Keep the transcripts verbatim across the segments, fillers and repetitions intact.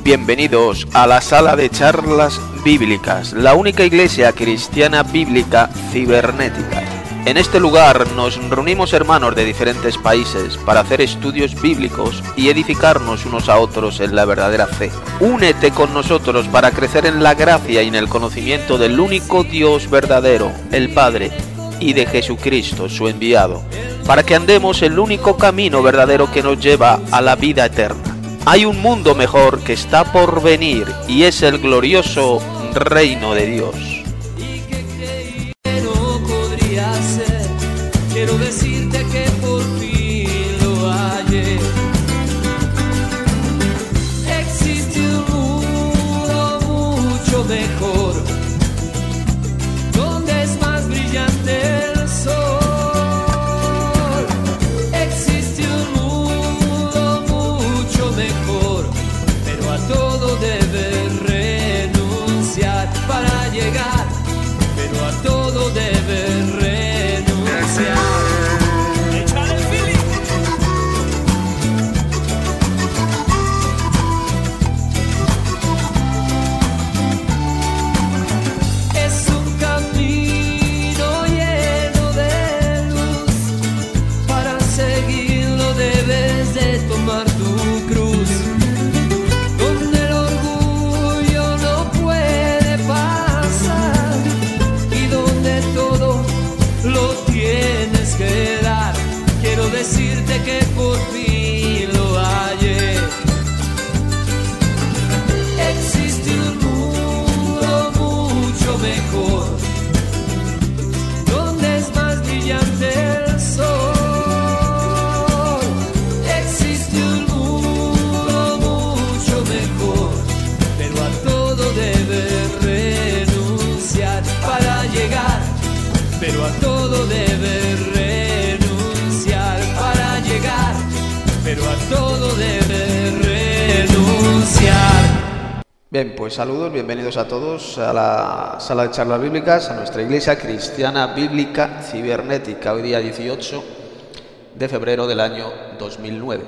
Bienvenidos a la sala de charlas bíblicas, la única iglesia cristiana bíblica cibernética. En este lugar nos reunimos hermanos de diferentes países para hacer estudios bíblicos y edificarnos unos a otros en la verdadera fe. Únete con nosotros para crecer en la gracia y en el conocimiento del único Dios verdadero, el Padre, y de Jesucristo, su enviado, para que andemos el único camino verdadero que nos lleva a la vida eterna. Hay un mundo mejor que está por venir y es el glorioso reino de Dios. Quiero decirte que por fin lo hallé. Existe un mundo mucho mejor, donde es más brillante el sol. Existe un mundo mucho mejor, pero a todo debes renunciar para llegar, pero a todo debes renunciar. Decirte que por fin lo hallé. Existe un mundo mucho mejor, donde es más brillante el sol. Existe un mundo mucho mejor, pero a todo debes renunciar para llegar, pero a todo debes renunciar. Pero a todo debe renunciar. Bien, pues saludos, bienvenidos a todos a la sala de charlas bíblicas, a nuestra iglesia cristiana bíblica cibernética, hoy día dieciocho de febrero del año dos mil nueve.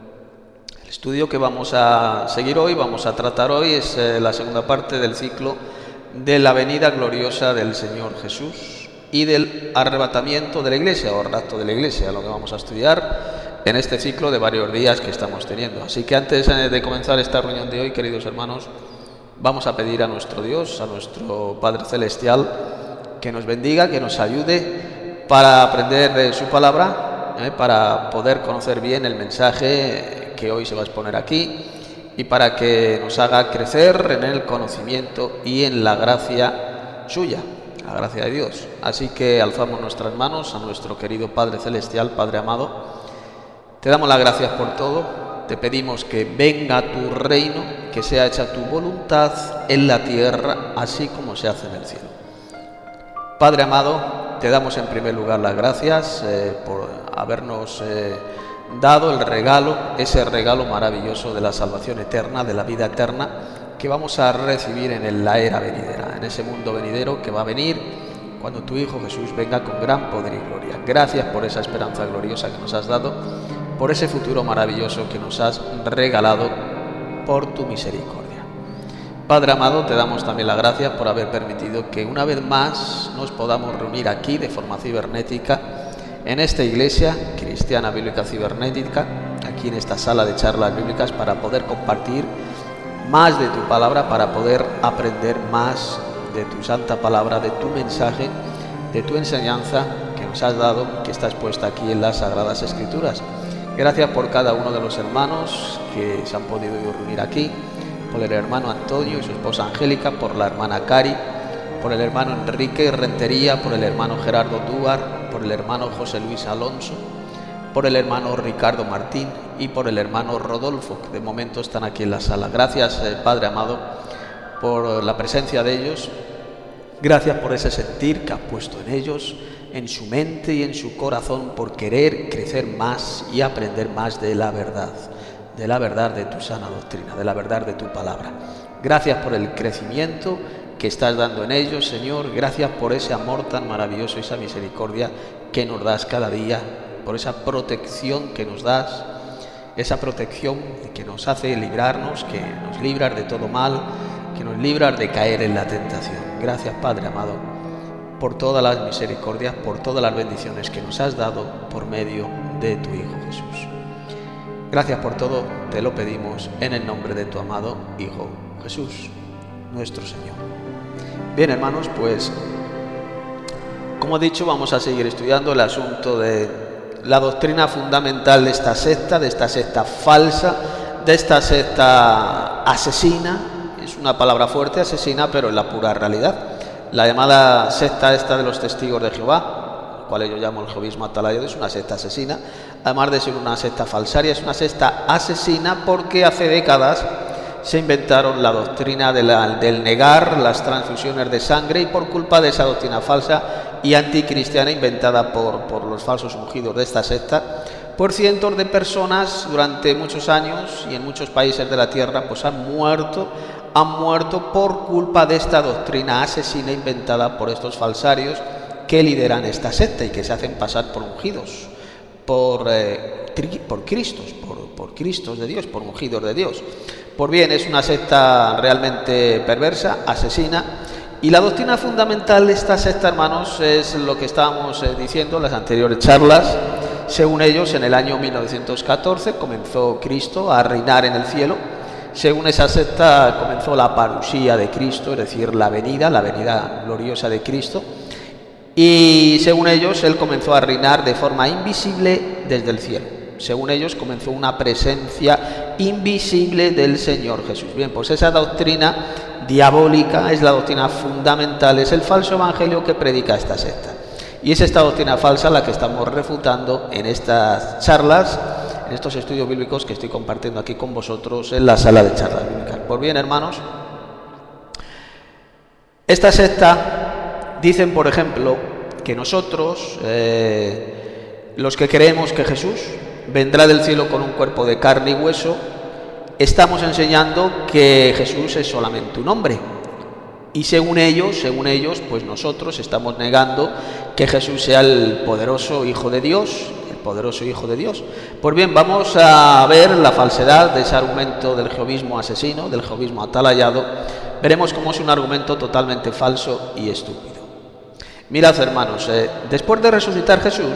El estudio que vamos a seguir hoy, vamos a tratar hoy, es eh, la segunda parte del ciclo de la venida gloriosa del Señor Jesús y del arrebatamiento de la iglesia, o rapto de la iglesia, lo que vamos a estudiar en este ciclo de varios días que estamos teniendo. Así que antes de comenzar esta reunión de hoy, queridos hermanos, vamos a pedir a nuestro Dios, a nuestro Padre Celestial, que nos bendiga, que nos ayude para aprender de su palabra, ¿eh? para poder conocer bien el mensaje que hoy se va a exponer aquí y para que nos haga crecer en el conocimiento y en la gracia suya, la gracia de Dios. Así que alzamos nuestras manos a nuestro querido Padre Celestial, Padre amado. Te damos las gracias por todo, te pedimos que venga tu reino, que sea hecha tu voluntad en la tierra, así como se hace en el cielo. Padre amado, te damos en primer lugar las gracias eh, por habernos eh, dado el regalo, ese regalo maravilloso de la salvación eterna, de la vida eterna, que vamos a recibir en la era venidera, en ese mundo venidero que va a venir cuando tu Hijo Jesús venga con gran poder y gloria. Gracias por esa esperanza gloriosa que nos has dado, por ese futuro maravilloso que nos has regalado por tu misericordia. Padre amado, te damos también las gracias por haber permitido que una vez más nos podamos reunir aquí de forma cibernética, en esta iglesia cristiana bíblica cibernética, aquí en esta sala de charlas bíblicas, para poder compartir más de tu palabra, para poder aprender más de tu santa palabra, de tu mensaje, de tu enseñanza que nos has dado, que está expuesta aquí en las Sagradas Escrituras. Gracias por cada uno de los hermanos que se han podido reunir aquí, por el hermano Antonio y su esposa Angélica, por la hermana Cari, por el hermano Enrique Rentería, por el hermano Gerardo Dúar, por el hermano José Luis Alonso, por el hermano Ricardo Martín y por el hermano Rodolfo, que de momento están aquí en la sala. Gracias, eh, Padre amado, por la presencia de ellos. Gracias por ese sentir que has puesto en ellos, en su mente y en su corazón, por querer crecer más y aprender más de la verdad, de la verdad de tu sana doctrina, de la verdad de tu palabra. Gracias por el crecimiento que estás dando en ellos, Señor. Gracias por ese amor tan maravilloso y esa misericordia que nos das cada día, por esa protección que nos das esa protección que nos hace librarnos, que nos libra de todo mal, que nos libra de caer en la tentación. Gracias, Padre amado, por todas las misericordias, por todas las bendiciones que nos has dado por medio de tu Hijo Jesús. Gracias por todo, te lo pedimos en el nombre de tu amado Hijo Jesús, nuestro Señor. Bien, hermanos, pues como he dicho, vamos a seguir estudiando el asunto de la doctrina fundamental de esta secta, de esta secta falsa, de esta secta asesina. Es una palabra fuerte, asesina, pero en la pura realidad. La llamada secta esta de los testigos de Jehová, la cual yo llamo el jehovismo atalayado, es una secta asesina. Además de ser una secta falsaria, es una secta asesina porque hace décadas se inventaron la doctrina de la, del negar las transfusiones de sangre, y por culpa de esa doctrina falsa y anticristiana inventada por, por los falsos ungidos de esta secta, por cientos de personas durante muchos años y en muchos países de la tierra pues han muerto, han muerto por culpa de esta doctrina asesina inventada por estos falsarios que lideran esta secta y que se hacen pasar por ungidos, por, eh, tri, por Cristos, por, por Cristos de Dios, por ungidos de Dios. Pues bien, es una secta realmente perversa, asesina, y la doctrina fundamental de esta secta, hermanos, es lo que estábamos eh, diciendo en las anteriores charlas. Según ellos, en el año mil novecientos catorce comenzó Cristo a reinar en el cielo. Según esa secta comenzó la parusía de Cristo, es decir, la venida, la venida gloriosa de Cristo. Y según ellos, Él comenzó a reinar de forma invisible desde el cielo. Según ellos, comenzó una presencia invisible del Señor Jesús. Bien, pues esa doctrina diabólica es la doctrina fundamental, es el falso evangelio que predica esta secta. Y es esta doctrina falsa la que estamos refutando en estas charlas, en estos estudios bíblicos que estoy compartiendo aquí con vosotros en la sala de charlas bíblicas. Pues bien, hermanos, esta secta dicen, por ejemplo, que nosotros, eh, los que creemos que Jesús vendrá del cielo con un cuerpo de carne y hueso, estamos enseñando que Jesús es solamente un hombre. Y según ellos, según ellos, pues nosotros estamos negando que Jesús sea el poderoso Hijo de Dios, el poderoso Hijo de Dios. Pues bien, vamos a ver la falsedad de ese argumento del jehovismo asesino, del jehovismo atalayado. Veremos cómo es un argumento totalmente falso y estúpido. Mirad, hermanos, eh, después de resucitar Jesús,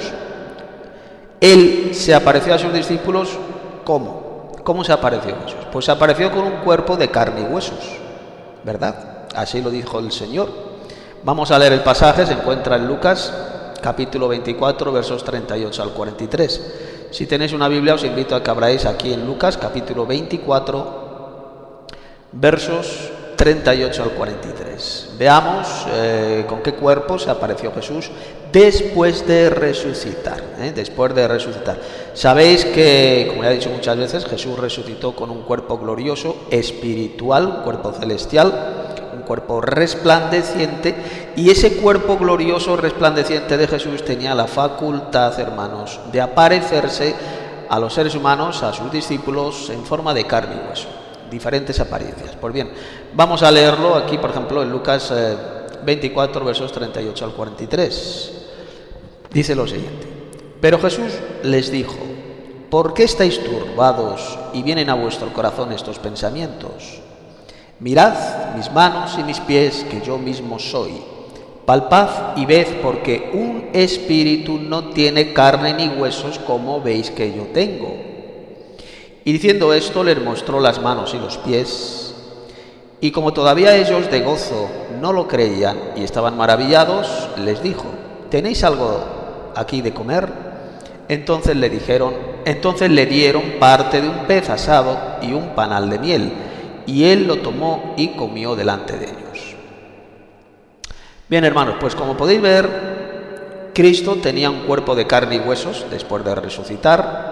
Él se apareció a sus discípulos. ¿Cómo? ¿Cómo se apareció Jesús? Pues se apareció con un cuerpo de carne y huesos, ¿verdad? Así lo dijo el Señor. Vamos a leer el pasaje, se encuentra en Lucas, capítulo veinticuatro, versos treinta y ocho al cuarenta y tres. Si tenéis una Biblia, os invito a que abráis aquí en Lucas, capítulo veinticuatro, versos treinta y ocho al cuarenta y tres. Veamos eh, con qué cuerpo se apareció Jesús después de resucitar, ¿eh? después de resucitar. Sabéis que, como ya he dicho muchas veces, Jesús resucitó con un cuerpo glorioso, espiritual, un cuerpo celestial, un cuerpo resplandeciente, y ese cuerpo glorioso resplandeciente de Jesús tenía la facultad, hermanos, de aparecerse a los seres humanos, a sus discípulos, en forma de carne y hueso. Diferentes apariencias. Pues bien, vamos a leerlo aquí, por ejemplo, en Lucas eh, veinticuatro, versos treinta y ocho al cuarenta y tres. Dice lo siguiente: pero Jesús les dijo: ¿por qué estáis turbados y vienen a vuestro corazón estos pensamientos? Mirad mis manos y mis pies, que yo mismo soy. Palpad y ved, porque un espíritu no tiene carne ni huesos como veis que yo tengo. Y diciendo esto, les mostró las manos y los pies. Y como todavía ellos de gozo no lo creían y estaban maravillados, les dijo: ¿tenéis algo aquí de comer? Entonces le dijeron, entonces le dieron parte de un pez asado y un panal de miel, y él lo tomó y comió delante de ellos. Bien, hermanos, pues como podéis ver, Cristo tenía un cuerpo de carne y huesos después de resucitar.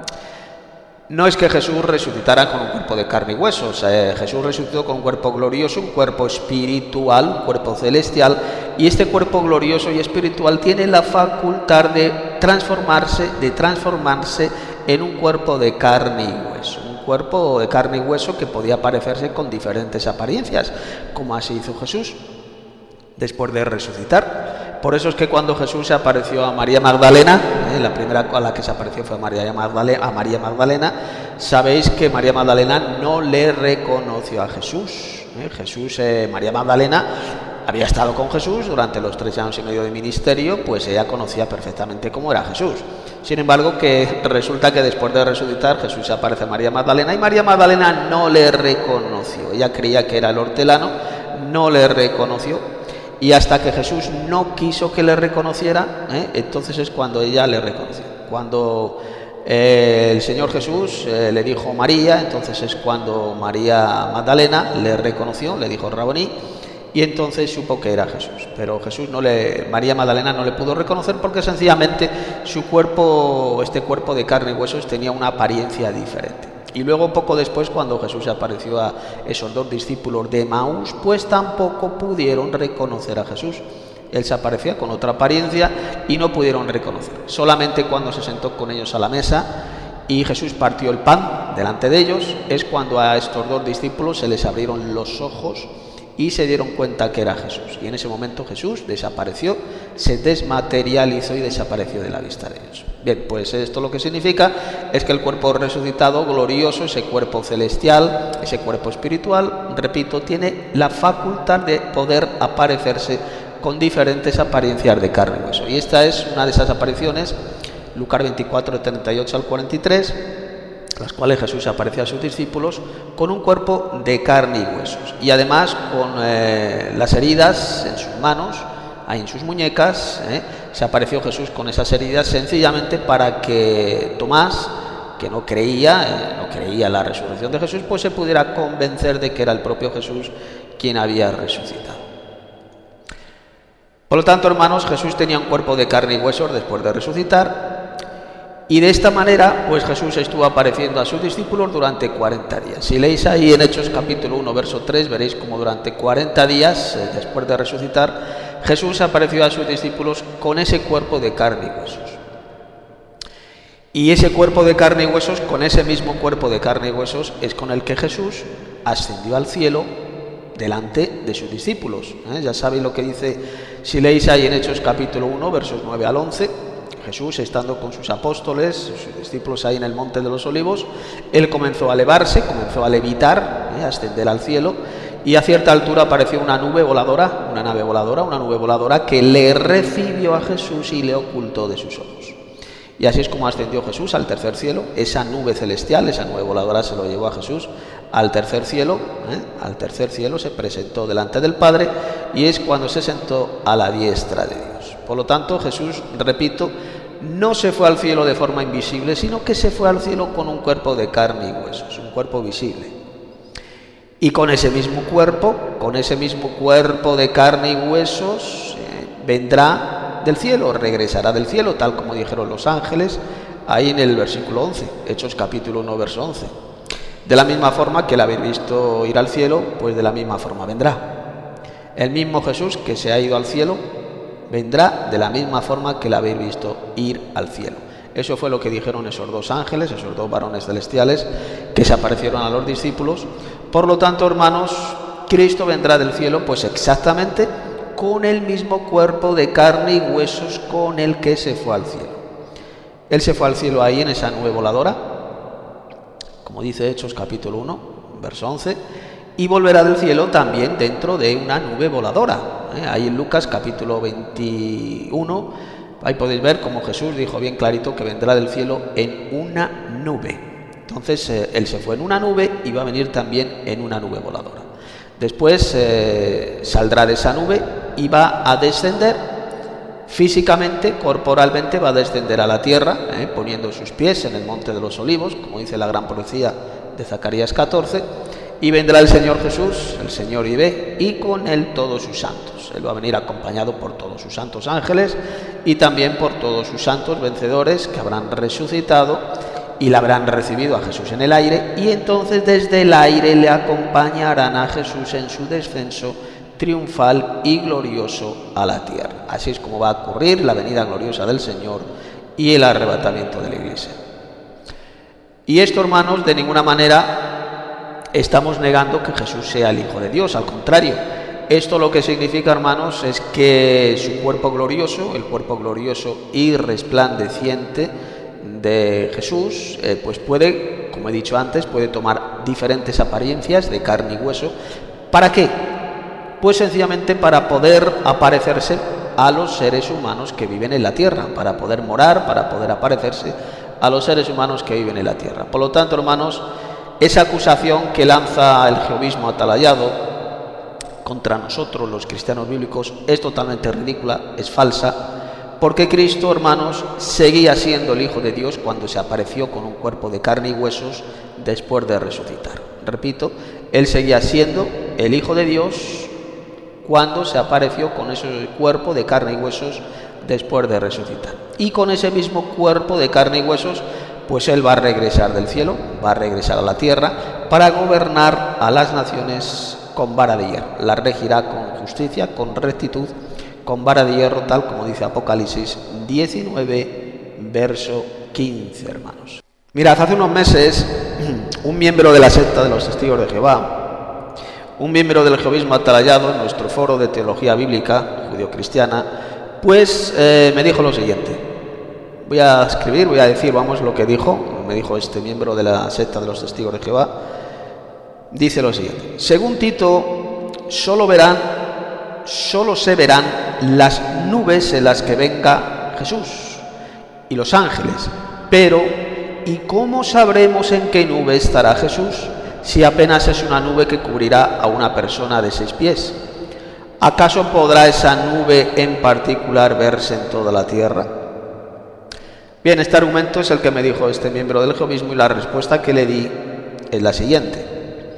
No es que Jesús resucitara con un cuerpo de carne y huesos, eh, Jesús resucitó con un cuerpo glorioso, un cuerpo espiritual, un cuerpo celestial, y este cuerpo glorioso y espiritual tiene la facultad de transformarse, de transformarse en un cuerpo de carne y hueso, un cuerpo de carne y hueso que podía parecerse con diferentes apariencias, como así hizo Jesús después de resucitar. Por eso es que cuando Jesús se apareció a María Magdalena, eh, la primera a la que se apareció fue a María Magdalena, a María Magdalena. Sabéis que María Magdalena no le reconoció a Jesús. ¿eh? Jesús, eh, María Magdalena había estado con Jesús durante los tres años y medio de ministerio, pues ella conocía perfectamente cómo era Jesús. Sin embargo, que resulta que después de resucitar, Jesús se aparece a María Magdalena y María Magdalena no le reconoció. Ella creía que era el hortelano, no le reconoció. Y hasta que Jesús no quiso que le reconociera, ¿eh? entonces es cuando ella le reconoció. Cuando eh, el Señor Jesús eh, le dijo María, entonces es cuando María Magdalena le reconoció, le dijo Raboní, y entonces supo que era Jesús. Pero Jesús no le, María Magdalena no le pudo reconocer porque sencillamente su cuerpo, este cuerpo de carne y huesos, tenía una apariencia diferente. Y luego poco después, cuando Jesús apareció a esos dos discípulos de Emaús, pues tampoco pudieron reconocer a Jesús. Él se aparecía con otra apariencia y no pudieron reconocer. Solamente cuando se sentó con ellos a la mesa y Jesús partió el pan delante de ellos, es cuando a estos dos discípulos se les abrieron los ojos y se dieron cuenta que era Jesús. Y en ese momento Jesús desapareció, se desmaterializó y desapareció de la vista de ellos. Bien, pues esto lo que significa es que el cuerpo resucitado, glorioso, ese cuerpo celestial, ese cuerpo espiritual, repito, tiene la facultad de poder aparecerse con diferentes apariencias de carne y hueso. Y esta es una de esas apariciones, Lucas veinticuatro, treinta y ocho al cuarenta y tres, las cuales Jesús apareció a sus discípulos con un cuerpo de carne y huesos, y además con eh, las heridas en sus manos, ahí en sus muñecas, eh, se apareció Jesús con esas heridas sencillamente para que Tomás, que no creía, eh, no creía en la resurrección de Jesús, pues se pudiera convencer de que era el propio Jesús quien había resucitado. Por lo tanto, hermanos, Jesús tenía un cuerpo de carne y huesos después de resucitar. Y de esta manera, pues Jesús estuvo apareciendo a sus discípulos durante cuarenta días. Si leéis ahí en Hechos capítulo uno, verso tres, veréis como durante cuarenta días, eh, después de resucitar, Jesús apareció a sus discípulos con ese cuerpo de carne y huesos. Y ese cuerpo de carne y huesos, con ese mismo cuerpo de carne y huesos, es con el que Jesús ascendió al cielo delante de sus discípulos. ¿eh? Ya sabéis lo que dice, si leéis ahí en Hechos capítulo uno, versos nueve al once, Jesús, estando con sus apóstoles, sus discípulos ahí en el Monte de los Olivos, él comenzó a elevarse, comenzó a levitar, ¿eh? a ascender al cielo, y a cierta altura apareció una nube voladora, una nave voladora, una nube voladora que le recibió a Jesús y le ocultó de sus ojos. Y así es como ascendió Jesús al tercer cielo. Esa nube celestial, esa nube voladora se lo llevó a Jesús al tercer cielo, ¿eh? al tercer cielo, se presentó delante del Padre y es cuando se sentó a la diestra de Dios. Por lo tanto, Jesús, repito, no se fue al cielo de forma invisible, sino que se fue al cielo con un cuerpo de carne y huesos, un cuerpo visible. Y con ese mismo cuerpo, con ese mismo cuerpo de carne y huesos, eh, vendrá del cielo, regresará del cielo, tal como dijeron los ángeles, ahí en el versículo once, Hechos capítulo uno, verso once. De la misma forma que le habéis visto ir al cielo, pues de la misma forma vendrá. El mismo Jesús que se ha ido al cielo, vendrá de la misma forma que le habéis visto ir al cielo. Eso fue lo que dijeron esos dos ángeles, esos dos varones celestiales que se aparecieron a los discípulos. Por lo tanto, hermanos, Cristo vendrá del cielo, pues exactamente con el mismo cuerpo de carne y huesos con el que se fue al cielo. Él se fue al cielo ahí en esa nube voladora, como dice Hechos capítulo uno, verso once, y volverá del cielo también dentro de una nube voladora. ¿eh? Ahí en Lucas capítulo veintiuno, ahí podéis ver cómo Jesús dijo bien clarito que vendrá del cielo en una nube. Entonces eh, Él se fue en una nube y va a venir también en una nube voladora. Después eh, saldrá de esa nube y va a descender físicamente, corporalmente, va a descender a la tierra, eh, poniendo sus pies en el Monte de los Olivos, como dice la gran profecía de Zacarías catorce, y vendrá el Señor Jesús, el Señor Yahvé, y con él todos sus santos. Él va a venir acompañado por todos sus santos ángeles y también por todos sus santos vencedores que habrán resucitado y le habrán recibido a Jesús en el aire, y entonces desde el aire le acompañarán a Jesús en su descenso triunfal y glorioso a la tierra. Así es como va a ocurrir la venida gloriosa del Señor y el arrebatamiento de la Iglesia. Y esto, hermanos, de ninguna manera estamos negando que Jesús sea el Hijo de Dios, al contrario, Esto lo que significa, hermanos, es que su cuerpo glorioso, el cuerpo glorioso y resplandeciente de Jesús, eh, pues puede, como he dicho antes, puede tomar diferentes apariencias de carne y hueso. ¿Para qué? Pues sencillamente para poder aparecerse a los seres humanos que viven en la tierra, para poder morar, para poder aparecerse a los seres humanos que viven en la tierra. Por lo tanto, hermanos, esa acusación que lanza el jehovismo atalayado contra nosotros, los cristianos bíblicos, es totalmente ridícula, es falsa, porque Cristo, hermanos, seguía siendo el Hijo de Dios cuando se apareció con un cuerpo de carne y huesos después de resucitar. Repito, Él seguía siendo el Hijo de Dios cuando se apareció con ese cuerpo de carne y huesos después de resucitar. Y con ese mismo cuerpo de carne y huesos, pues Él va a regresar del cielo, va a regresar a la tierra para gobernar a las naciones con vara de hierro. La regirá con justicia, con rectitud, con vara de hierro, tal como dice Apocalipsis diecinueve, verso quince, hermanos. Mirad, hace unos meses, un miembro de la secta de los Testigos de Jehová, un miembro del jehovismo atalayado en nuestro foro de teología bíblica judio-cristiana, pues eh, me dijo lo siguiente. Voy a escribir, voy a decir, vamos, lo que dijo, me dijo este miembro de la secta de los Testigos de Jehová. Dice lo siguiente: según Tito, solo verán, solo se verán las nubes en las que venga Jesús y los ángeles. Pero, ¿y cómo sabremos en qué nube estará Jesús si apenas es una nube que cubrirá a una persona de seis pies? ¿Acaso podrá esa nube en particular verse en toda la tierra? Bien, este argumento es el que me dijo este miembro del jehovismo y la respuesta que le di es la siguiente.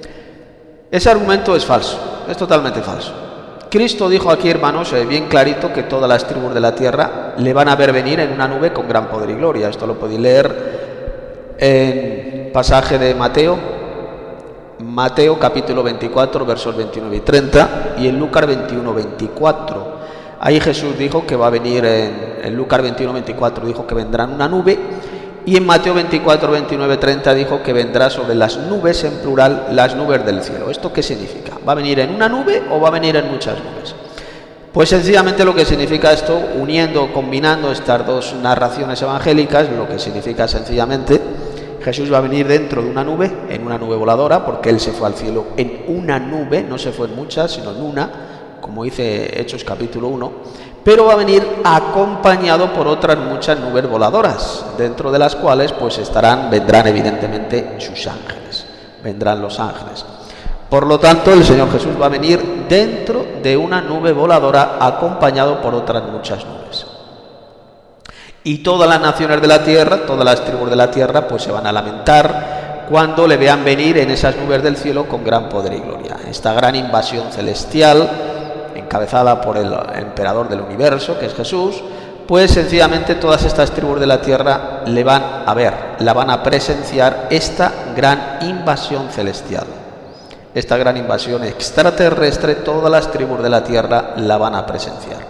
Ese argumento es falso, es totalmente falso. Cristo dijo aquí, hermanos, eh, bien clarito, que todas las tribus de la tierra le van a ver venir en una nube con gran poder y gloria. Esto lo podéis leer en pasaje de Mateo, Mateo capítulo veinticuatro, versos veintinueve y treinta, y en Lucas veintiuno, veinticuatro. Ahí Jesús dijo que va a venir, en, en Lucas veintiuno, veinticuatro dijo que vendrá en una nube, y en Mateo veinticuatro, veintinueve, treinta dijo que vendrá sobre las nubes, en plural, las nubes del cielo. ¿Esto qué significa? ¿Va a venir en una nube o va a venir en muchas nubes? Pues sencillamente lo que significa esto, uniendo, combinando estas dos narraciones evangélicas, lo que significa sencillamente, Jesús va a venir dentro de una nube, en una nube voladora, porque Él se fue al cielo en una nube, no se fue en muchas, sino en una, como dice Hechos capítulo uno, pero va a venir acompañado por otras muchas nubes voladoras, dentro de las cuales pues estarán, vendrán evidentemente sus ángeles, vendrán los ángeles. Por lo tanto, el Señor Jesús va a venir dentro de una nube voladora acompañado por otras muchas nubes. Y todas las naciones de la tierra, todas las tribus de la tierra, pues se van a lamentar cuando le vean venir en esas nubes del cielo con gran poder y gloria. Esta gran invasión celestial, encabezada por el emperador del universo, que es Jesús, pues sencillamente todas estas tribus de la tierra le van a ver, la van a presenciar, esta gran invasión celestial. Esta gran invasión extraterrestre, todas las tribus de la tierra la van a presenciar.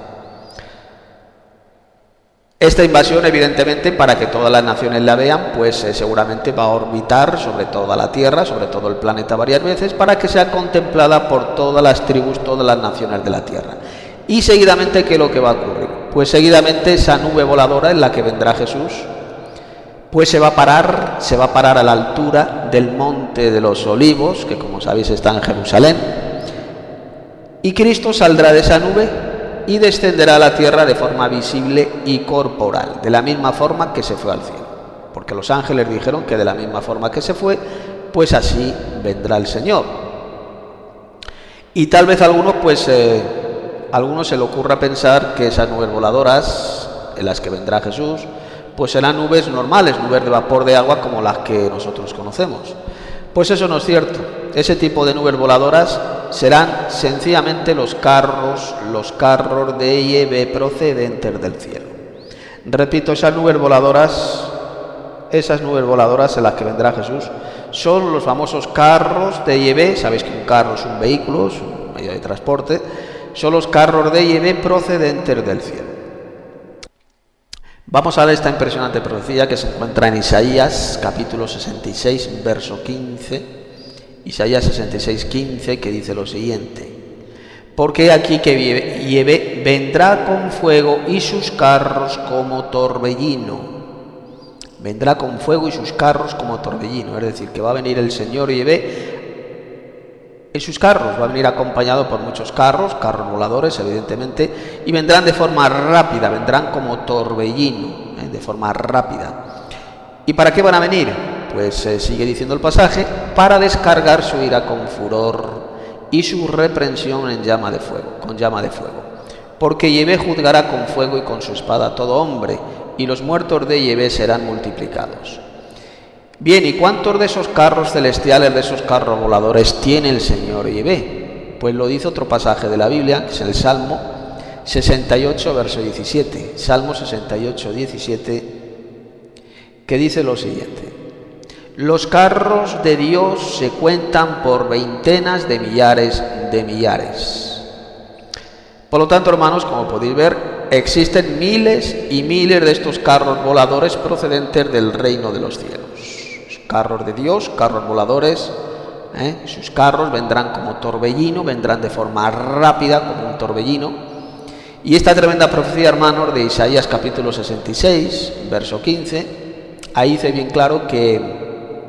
Esta invasión, evidentemente, para que todas las naciones la vean, pues eh, seguramente va a orbitar sobre toda la Tierra, sobre todo el planeta varias veces, para que sea contemplada por todas las tribus, todas las naciones de la Tierra. Y seguidamente, ¿qué es lo que va a ocurrir? Pues seguidamente esa nube voladora en la que vendrá Jesús, pues se va a parar, se va a parar a la altura del Monte de los Olivos, que como sabéis está en Jerusalén, y Cristo saldrá de esa nube y descenderá a la tierra de forma visible y corporal, de la misma forma que se fue al cielo. Porque los ángeles dijeron que de la misma forma que se fue, pues así vendrá el Señor. Y tal vez a algunos, pues, eh, a algunos se le ocurra pensar que esas nubes voladoras en las que vendrá Jesús, pues serán nubes normales, nubes de vapor de agua como las que nosotros conocemos. Pues eso no es cierto. Ese tipo de nubes voladoras serán sencillamente los carros, los carros de I E B procedentes del cielo. Repito, esas nubes voladoras, esas nubes voladoras en las que vendrá Jesús, son los famosos carros de I E B. Sabéis que un carro es un vehículo, es un medio de transporte. Son los carros de I E B procedentes del cielo. Vamos a ver esta impresionante profecía que se encuentra en Isaías capítulo sesenta y seis, verso quince. Isaías sesenta y seis, quince, que dice lo siguiente: Porque aquí que Yahvé vendrá con fuego y sus carros como torbellino. Vendrá con fuego y sus carros como torbellino. Es decir, que va a venir el Señor Yahvé en sus carros. Va a venir acompañado por muchos carros, carros voladores, evidentemente, y vendrán de forma rápida, vendrán como torbellino, ¿eh? de forma rápida. ¿Y para qué van a venir? Pues eh, sigue diciendo el pasaje, para descargar su ira con furor y su reprensión en llama de fuego, con llama de fuego. Porque Yahvé juzgará con fuego y con su espada a todo hombre, y los muertos de Yahvé serán multiplicados. Bien, ¿y cuántos de esos carros celestiales, de esos carros voladores tiene el Señor Yahvé? Pues lo dice otro pasaje de la Biblia, que es el Salmo sesenta y ocho, verso diecisiete. Salmo sesenta y ocho, diecisiete, que dice lo siguiente: los carros de Dios se cuentan por veintenas de millares de millares. Por lo tanto, hermanos, como podéis ver, existen miles y miles de estos carros voladores procedentes del reino de los cielos. Carros de Dios, carros voladores, ¿eh? sus carros vendrán como torbellino, vendrán de forma rápida como un torbellino. Y esta tremenda profecía, hermanos, de Isaías capítulo sesenta y seis, verso quince, ahí dice bien claro que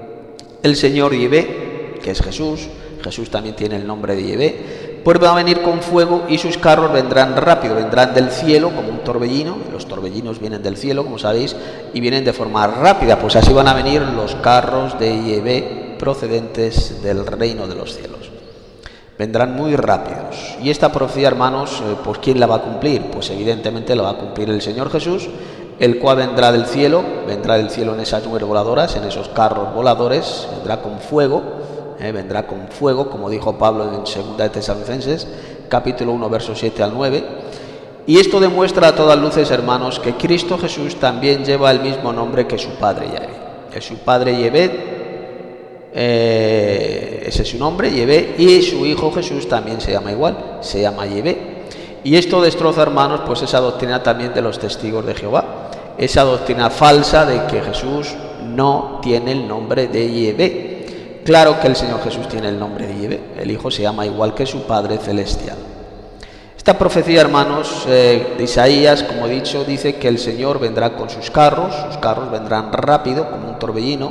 el Señor Yahvé, que es Jesús, Jesús también tiene el nombre de Yahvé, pues va a venir con fuego y sus carros vendrán rápido, vendrán del cielo como un torbellino. Los torbellinos vienen del cielo, como sabéis, y vienen de forma rápida, pues así van a venir los carros de Yahvé procedentes del reino de los cielos. Vendrán muy rápidos. Y esta profecía, hermanos, pues ¿quién la va a cumplir? Pues evidentemente la va a cumplir el Señor Jesús, el cual vendrá del cielo, vendrá del cielo en esas nubes voladoras, en esos carros voladores, vendrá con fuego, eh, vendrá con fuego, como dijo Pablo en segunda de Tesalonicenses, capítulo uno, versos siete al nueve. Y esto demuestra a todas luces, hermanos, que Cristo Jesús también lleva el mismo nombre que su Padre Yahvé. Que su Padre Yahvé, eh, ese es su nombre, Yahvé, y su Hijo Jesús también se llama igual, se llama Yahvé. Y esto destroza, hermanos, pues esa doctrina también de los testigos de Jehová, esa doctrina falsa de que Jesús no tiene el nombre de Yahvé. Claro que el Señor Jesús tiene el nombre de Yahvé, el Hijo se llama igual que su Padre celestial. Esta profecía, hermanos, eh, de Isaías, como he dicho, dice que el Señor vendrá con sus carros, sus carros vendrán rápido como un torbellino.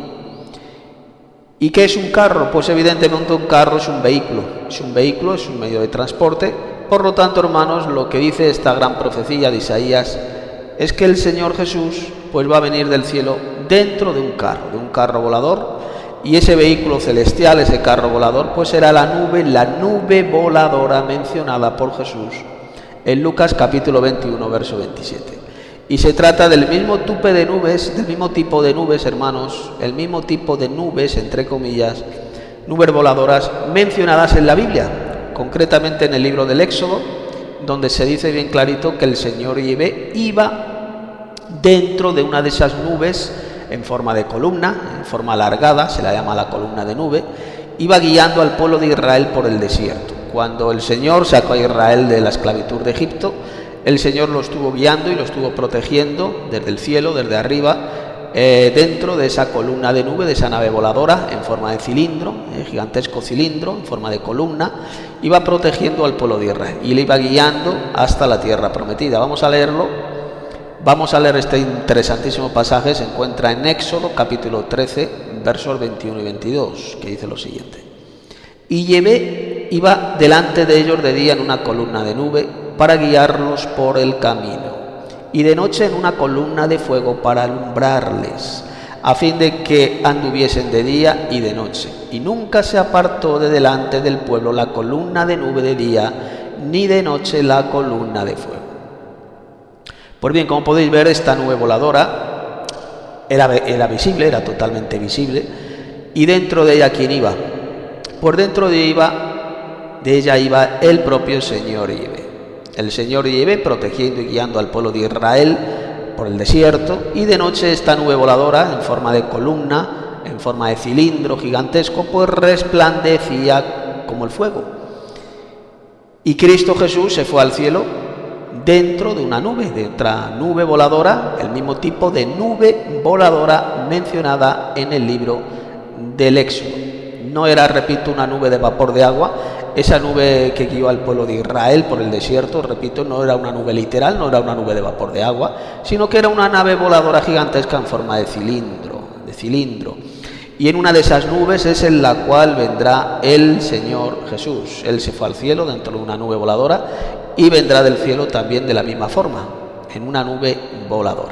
¿Y qué es un carro? Pues evidentemente un carro es un vehículo, es un vehículo, es un medio de transporte. Por lo tanto, hermanos, lo que dice esta gran profecía de Isaías es que el Señor Jesús pues va a venir del cielo dentro de un carro, de un carro volador, y ese vehículo celestial, ese carro volador, pues será la nube, la nube voladora mencionada por Jesús en Lucas capítulo veintiuno, verso veintisiete. Y se trata del mismo tupe de nubes, del mismo tipo de nubes, hermanos, el mismo tipo de nubes, entre comillas, nubes voladoras mencionadas en la Biblia, concretamente en el libro del Éxodo, donde se dice bien clarito que el Señor Yahvé iba dentro de una de esas nubes en forma de columna, en forma alargada, se la llama la columna de nube, iba guiando al pueblo de Israel por el desierto. Cuando el Señor sacó a Israel de la esclavitud de Egipto, el Señor lo estuvo guiando y lo estuvo protegiendo desde el cielo, desde arriba, eh, dentro de esa columna de nube, de esa nave voladora en forma de cilindro, eh, gigantesco cilindro, en forma de columna, iba protegiendo al pueblo de Israel y le iba guiando hasta la tierra prometida. Vamos a leerlo, vamos a leer este interesantísimo pasaje, se encuentra en Éxodo capítulo trece, versos veintiuno y veintidós, que dice lo siguiente: y Yahvé iba delante de ellos de día en una columna de nube para guiarlos por el camino, y de noche en una columna de fuego para alumbrarles, a fin de que anduviesen de día y de noche. Y nunca se apartó de delante del pueblo la columna de nube de día, ni de noche la columna de fuego. Pues bien, como podéis ver, esta nube voladora era, era visible, era totalmente visible. Y dentro de ella, ¿quién iba? Por dentro de, iba, de ella iba el propio Señor Yahvé. El Señor Yahvé protegiendo y guiando al pueblo de Israel por el desierto, y de noche esta nube voladora en forma de columna, en forma de cilindro gigantesco, pues resplandecía como el fuego. Y Cristo Jesús se fue al cielo dentro de una nube, de otra nube voladora, el mismo tipo de nube voladora mencionada en el libro del Éxodo. No era, repito, una nube de vapor de agua, esa nube que guió al pueblo de Israel por el desierto, repito, no era una nube literal, no era una nube de vapor de agua, sino que era una nave voladora gigantesca en forma de cilindro, de cilindro. Y en una de esas nubes es en la cual vendrá el Señor Jesús. Él se fue al cielo dentro de una nube voladora y vendrá del cielo también de la misma forma, en una nube voladora.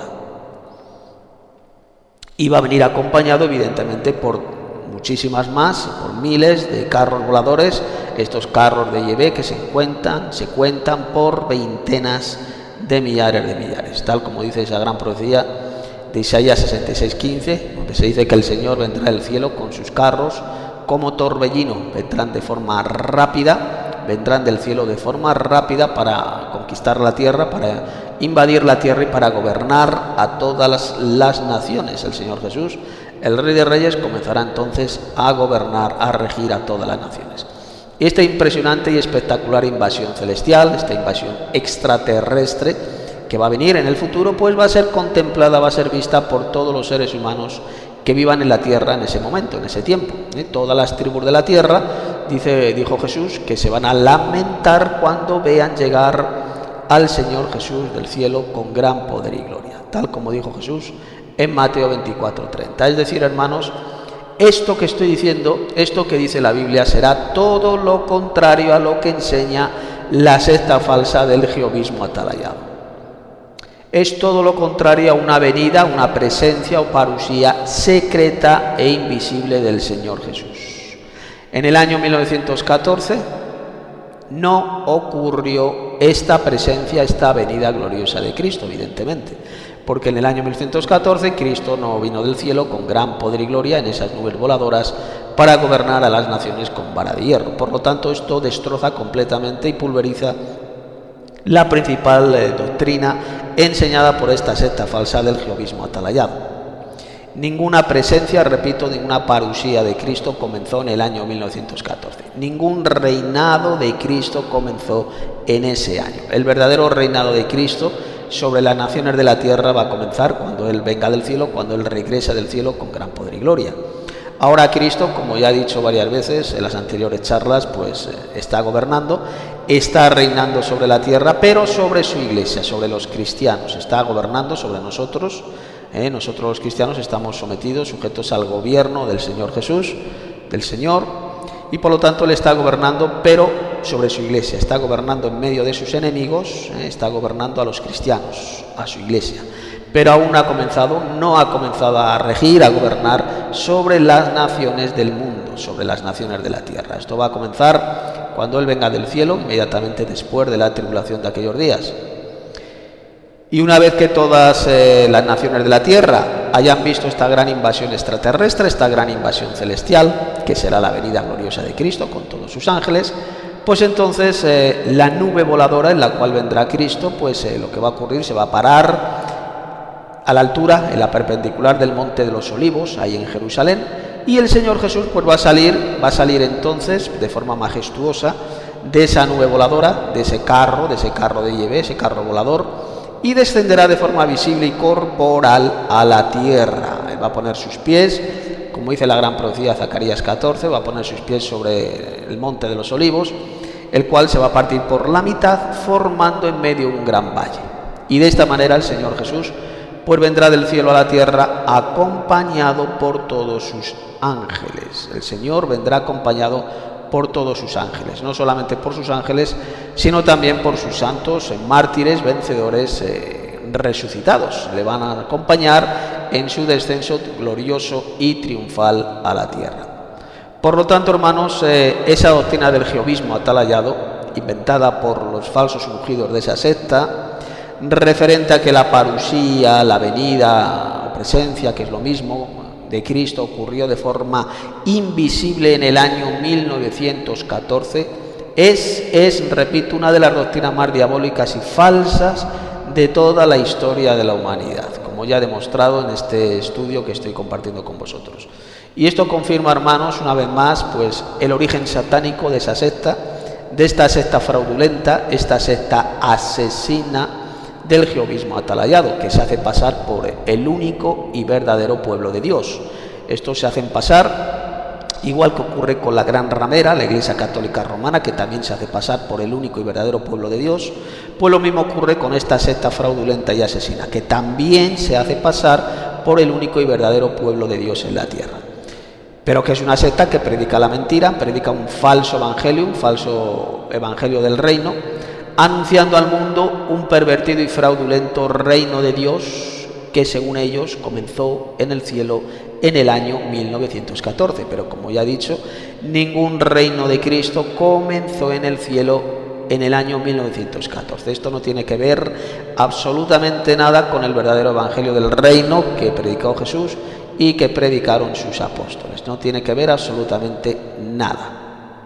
Y va a venir acompañado evidentemente por muchísimas más, por miles de carros voladores, estos carros de Yahvé que se cuentan, se cuentan por veintenas de millares de millares, tal como dice esa gran profecía de Isaías sesenta y seis quince, donde se dice que el Señor vendrá del cielo con sus carros como torbellino, vendrán de forma rápida, vendrán del cielo de forma rápida para conquistar la tierra, para invadir la tierra y para gobernar a todas las, las naciones. El Señor Jesús, el Rey de Reyes, comenzará entonces a gobernar, a regir a todas las naciones. Y esta impresionante y espectacular invasión celestial, esta invasión extraterrestre, que va a venir en el futuro, pues va a ser contemplada, va a ser vista por todos los seres humanos que vivan en la tierra en ese momento, en ese tiempo. ¿eh? Todas las tribus de la tierra, dice, dijo Jesús, que se van a lamentar cuando vean llegar al Señor Jesús del cielo con gran poder y gloria, tal como dijo Jesús en Mateo veinticuatro treinta. Es decir, hermanos, esto que estoy diciendo, esto que dice la Biblia, será todo lo contrario a lo que enseña la secta falsa del jehovismo atalayado. Es todo lo contrario a una venida, una presencia o parusía secreta e invisible del Señor Jesús. En el año mil novecientos catorce no ocurrió esta presencia, esta venida gloriosa de Cristo, evidentemente, porque en el año mil novecientos catorce Cristo no vino del cielo con gran poder y gloria en esas nubes voladoras para gobernar a las naciones con vara de hierro. Por lo tanto, esto destroza completamente y pulveriza la principal eh, doctrina enseñada por esta secta falsa del jehovismo atalayado. Ninguna presencia, repito, ninguna parusía de Cristo comenzó en el año mil novecientos catorce. Ningún reinado de Cristo comenzó en ese año. El verdadero reinado de Cristo sobre las naciones de la tierra va a comenzar cuando Él venga del cielo, cuando Él regresa del cielo con gran poder y gloria. Ahora Cristo, como ya he dicho varias veces en las anteriores charlas, pues eh, está gobernando, está reinando sobre la tierra, pero sobre su iglesia, sobre los cristianos. Está gobernando sobre nosotros. Eh, nosotros los cristianos estamos sometidos, sujetos al gobierno del Señor Jesús, del Señor, y por lo tanto Él está gobernando, pero sobre su iglesia. Está gobernando en medio de sus enemigos, eh, está gobernando a los cristianos, a su iglesia. Pero aún no ha comenzado, no ha comenzado a regir, a gobernar sobre las naciones del mundo, sobre las naciones de la tierra. Esto va a comenzar cuando Él venga del cielo, inmediatamente después de la tribulación de aquellos días. Y una vez que todas eh, las naciones de la tierra hayan visto esta gran invasión extraterrestre, esta gran invasión celestial, que será la venida gloriosa de Cristo con todos sus ángeles, pues entonces eh, la nube voladora en la cual vendrá Cristo, pues eh, lo que va a ocurrir, se va a parar a la altura, en la perpendicular del Monte de los Olivos, ahí en Jerusalén, y el Señor Jesús pues va a salir, va a salir entonces de forma majestuosa de esa nube voladora, de ese carro, de ese carro de Yahvé, ese carro volador, y descenderá de forma visible y corporal a la tierra. Él va a poner sus pies, como dice la gran profecía de Zacarías catorce, va a poner sus pies sobre el Monte de los Olivos, el cual se va a partir por la mitad, formando en medio un gran valle. Y de esta manera el Señor Jesús pues vendrá del cielo a la tierra acompañado por todos sus ángeles. El Señor vendrá acompañado por todos sus ángeles, no solamente por sus ángeles, sino también por sus santos, eh, mártires, vencedores, eh, resucitados. Le van a acompañar en su descenso glorioso y triunfal a la tierra. Por lo tanto, hermanos, eh, esa doctrina del jehovismo atalayado, inventada por los falsos ungidos de esa secta, referente a que la parusía, la venida o presencia, que es lo mismo, de Cristo ocurrió de forma invisible en el año mil novecientos catorce, es, es, repito, una de las doctrinas más diabólicas y falsas de toda la historia de la humanidad, como ya he demostrado en este estudio que estoy compartiendo con vosotros. Y esto confirma, hermanos, una vez más, pues el origen satánico de esa secta, de esta secta fraudulenta, esta secta asesina del jehovismo atalayado, que se hace pasar por el único y verdadero pueblo de Dios. Estos se hacen pasar igual que ocurre con la gran ramera, la Iglesia Católica Romana, que también se hace pasar por el único y verdadero pueblo de Dios, pues lo mismo ocurre con esta secta fraudulenta y asesina, que también se hace pasar por el único y verdadero pueblo de Dios en la tierra. Pero que es una secta que predica la mentira, predica un falso evangelio, un falso evangelio del reino, anunciando al mundo un pervertido y fraudulento reino de Dios que según ellos comenzó en el cielo en el año mil novecientos catorce. Pero como ya he dicho, ningún reino de Cristo comenzó en el cielo en el año mil novecientos catorce. Esto no tiene que ver absolutamente nada con el verdadero evangelio del reino que predicó Jesús y que predicaron sus apóstoles. No tiene que ver absolutamente nada.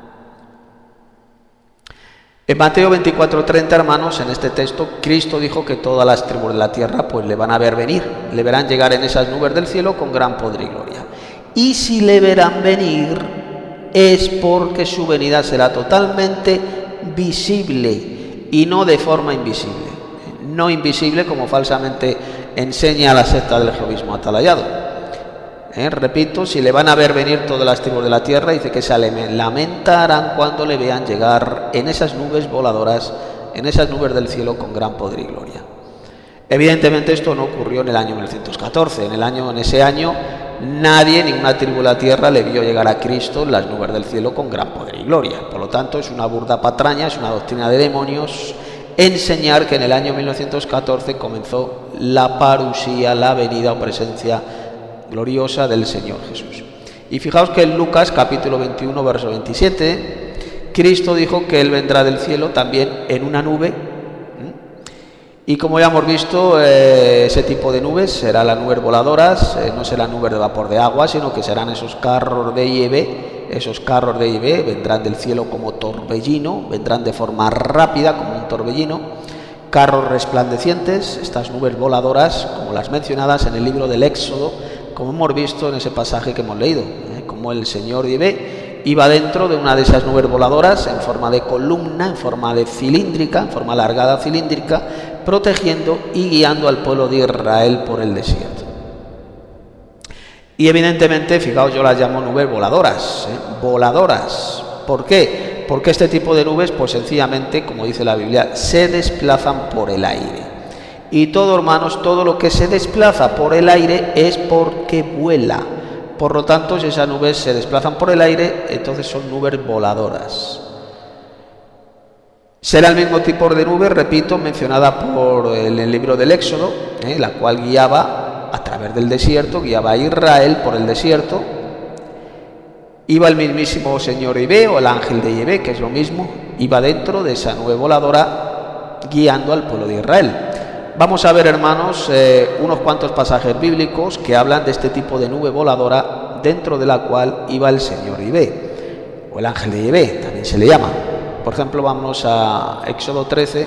En Mateo veinticuatro treinta, hermanos, en este texto, Cristo dijo que todas las tribus de la tierra pues le van a ver venir, le verán llegar en esas nubes del cielo con gran poder y gloria. Y si le verán venir es porque su venida será totalmente visible y no de forma invisible. No invisible como falsamente enseña la secta del jehovismo atalayado. Eh, repito, si le van a ver venir todas las tribus de la tierra, dice que se lamentarán cuando le vean llegar en esas nubes voladoras, en esas nubes del cielo con gran poder y gloria. Evidentemente esto no ocurrió en el año mil novecientos catorce. En el año, en ese año, nadie, ninguna tribu de la tierra le vio llegar a Cristo en las nubes del cielo con gran poder y gloria. Por lo tanto, es una burda patraña, es una doctrina de demonios enseñar que en el año mil novecientos catorce comenzó la parusía, la venida o presencia gloriosa del Señor Jesús. Y fijaos que en Lucas capítulo veintiuno verso veintisiete Cristo dijo que Él vendrá del cielo también en una nube, y como ya hemos visto, eh, ese tipo de nubes serán las nubes voladoras, eh, no serán nubes de vapor de agua, sino que serán esos carros de nieve. Esos carros de nieve vendrán del cielo como torbellino, vendrán de forma rápida como un torbellino, carros resplandecientes, estas nubes voladoras como las mencionadas en el libro del Éxodo, como hemos visto en ese pasaje que hemos leído, ¿eh? Como el Señor Yahvé iba dentro de una de esas nubes voladoras en forma de columna, en forma de cilíndrica, en forma alargada cilíndrica, protegiendo y guiando al pueblo de Israel por el desierto. Y evidentemente, fijaos, yo las llamo nubes voladoras, ¿eh? voladoras. ¿Por qué? Porque este tipo de nubes, pues sencillamente, como dice la Biblia, se desplazan por el aire. Y todo, hermanos, todo lo que se desplaza por el aire es porque vuela. Por lo tanto, si esas nubes se desplazan por el aire, entonces son nubes voladoras. Será el mismo tipo de nube, repito, mencionada por el, el libro del Éxodo, ¿eh? la cual guiaba a través del desierto, guiaba a Israel por el desierto. Iba el mismísimo Señor Yahvé, o el ángel de Yahvé, que es lo mismo, iba dentro de esa nube voladora guiando al pueblo de Israel. Vamos a ver, hermanos, eh, unos cuantos pasajes bíblicos que hablan de este tipo de nube voladora dentro de la cual iba el Señor Yahvé, o el ángel de Yahvé, también se le llama. Por ejemplo, vamos a Éxodo trece,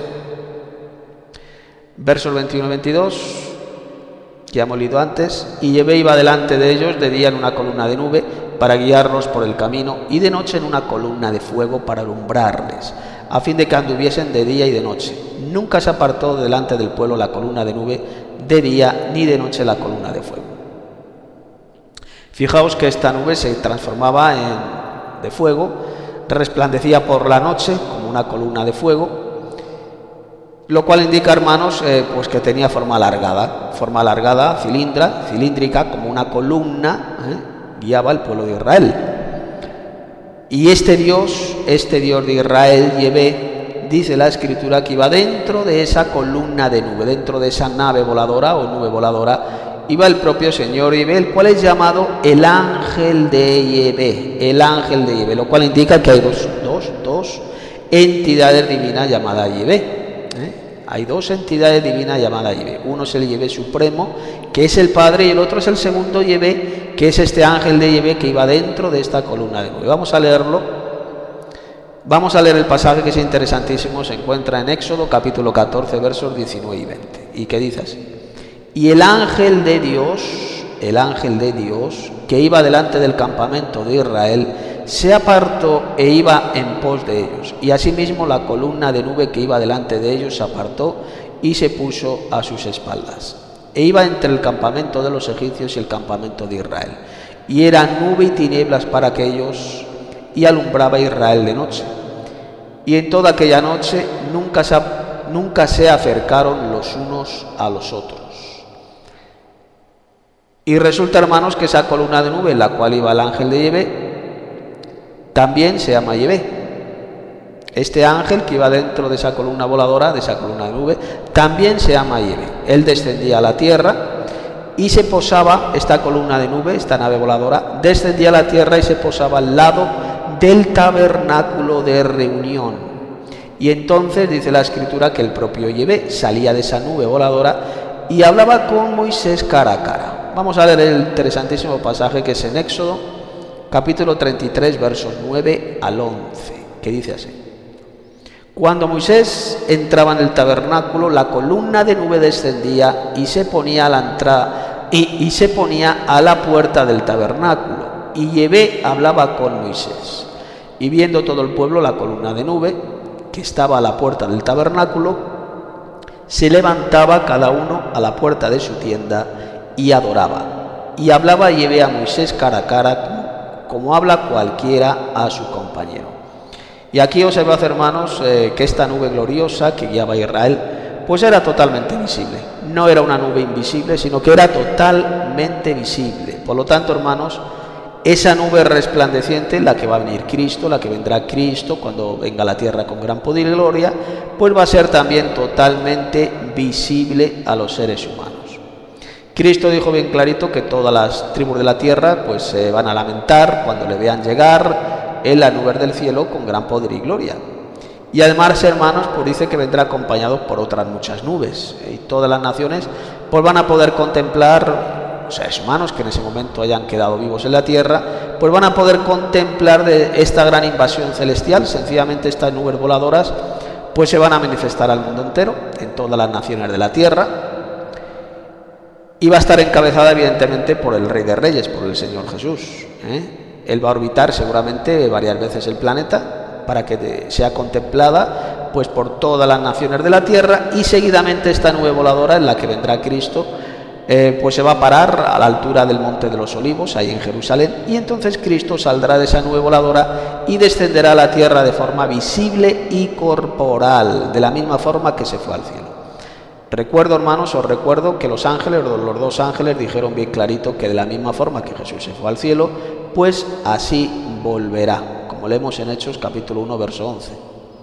versos veintiuno y veintidós, que ya hemos leído antes. Y Yahvé iba delante de ellos de día en una columna de nube para guiarlos por el camino, y de noche en una columna de fuego para alumbrarles, a fin de que anduviesen de día y de noche. Nunca se apartó delante del pueblo la columna de nube de día, ni de noche la columna de fuego. Fijaos que esta nube se transformaba en de fuego, resplandecía por la noche como una columna de fuego, lo cual indica, hermanos, eh, pues que tenía forma alargada, forma alargada, cilindra, cilíndrica, como una columna, ¿eh? guiaba al pueblo de Israel. Y este Dios, este Dios de Israel, Yahvé, dice la Escritura que iba dentro de esa columna de nube, dentro de esa nave voladora o nube voladora, iba el propio Señor Yahvé, el cual es llamado el ángel de Yahvé, el ángel de Yahvé, lo cual indica que hay dos, dos, dos entidades divinas llamadas Yahvé. ¿eh? Hay dos entidades divinas llamadas Yahvé. Uno es el Yahvé supremo, que es el Padre, y el otro es el segundo Yahvé, que es este ángel de Yahvé que iba dentro de esta columna de nube. Vamos a leerlo. Vamos a leer el pasaje que es interesantísimo, se encuentra en Éxodo capítulo catorce, versos diecinueve y veinte, y que dice así: y el ángel de Dios, el ángel de Dios, que iba delante del campamento de Israel, se apartó e iba en pos de ellos, y asimismo la columna de nube que iba delante de ellos se apartó y se puso a sus espaldas, e iba entre el campamento de los egipcios y el campamento de Israel. y era nube y tinieblas para aquellos, y alumbraba a Israel de noche. Y en toda aquella noche nunca se, nunca se acercaron los unos a los otros. Y resulta, hermanos, que esa columna de nube en la cual iba el ángel de Yahvé también se llama Yahvé. Este ángel que iba dentro de esa columna voladora, de esa columna de nube, también se llama Yahvé. Él descendía a la tierra y se posaba, esta columna de nube, esta nave voladora, descendía a la tierra y se posaba al lado del tabernáculo de reunión. Y entonces dice la Escritura que el propio Yahvé salía de esa nube voladora y hablaba con Moisés cara a cara. Vamos a leer el interesantísimo pasaje que es en Éxodo, capítulo treinta y tres, versos nueve al once, que dice así. Cuando Moisés entraba en el tabernáculo, la columna de nube descendía y se ponía a la entrada y, y se ponía a la puerta del tabernáculo, y Yahvé hablaba con Moisés. Y viendo todo el pueblo la columna de nube que estaba a la puerta del tabernáculo, se levantaba cada uno a la puerta de su tienda y adoraba. Y hablaba Yahvé a Moisés cara a cara, como habla cualquiera a su compañero. Y aquí observad, hermanos, eh, que esta nube gloriosa que guiaba a Israel, pues era totalmente visible. No era una nube invisible, sino que era totalmente visible. Por lo tanto, hermanos, esa nube resplandeciente, la que va a venir Cristo, la que vendrá Cristo cuando venga a la tierra con gran poder y gloria, pues va a ser también totalmente visible a los seres humanos. Cristo dijo bien clarito que todas las tribus de la tierra pues se van a lamentar cuando le vean llegar en la nube del cielo con gran poder y gloria. Y además, hermanos, pues dice que vendrá acompañado por otras muchas nubes, y todas las naciones pues van a poder contemplar, los seres humanos que en ese momento hayan quedado vivos en la tierra, pues van a poder contemplar de esta gran invasión celestial. Sencillamente estas nubes voladoras pues se van a manifestar al mundo entero, en todas las naciones de la tierra, y va a estar encabezada evidentemente por el Rey de Reyes, por el Señor Jesús, ¿eh? Él va a orbitar seguramente varias veces el planeta para que sea contemplada pues por todas las naciones de la tierra, y seguidamente esta nube voladora en la que vendrá Cristo eh, pues se va a parar a la altura del Monte de los Olivos, ahí en Jerusalén, y entonces Cristo saldrá de esa nube voladora y descenderá a la tierra de forma visible y corporal, de la misma forma que se fue al cielo. Recuerdo, hermanos, os recuerdo que los ángeles, los dos ángeles, dijeron bien clarito que de la misma forma que Jesús se fue al cielo, pues así volverá, como leemos en Hechos capítulo uno, verso once.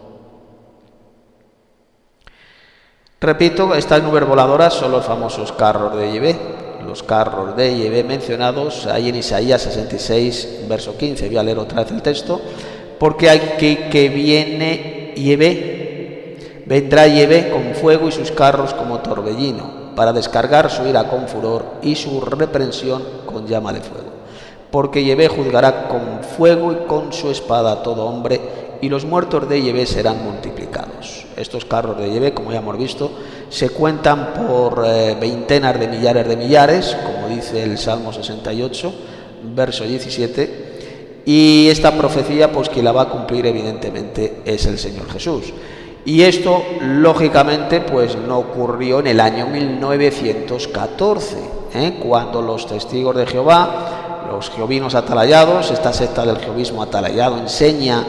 Repito, estas nubes voladoras son los famosos carros de Yahvé, los carros de Yahvé mencionados ahí en Isaías sesenta y seis, verso quince. Voy a leer otra vez el texto, porque hay que, que viene Yahvé, vendrá Yahvé con fuego y sus carros como torbellino, para descargar su ira con furor y su reprensión con llama de fuego. Porque Yahvé juzgará con fuego y con su espada a todo hombre, y los muertos de Yahvé serán multiplicados. Estos carros de Yahvé, como ya hemos visto, se cuentan por eh, veintenas de millares de millares, como dice el Salmo sesenta y ocho, verso diecisiete, y esta profecía, pues quien la va a cumplir evidentemente es el Señor Jesús. Y esto, lógicamente, pues no ocurrió en el año mil novecientos catorce, ¿eh? cuando los testigos de Jehová, los jehovinos atalayados, esta secta del jehovismo atalayado enseña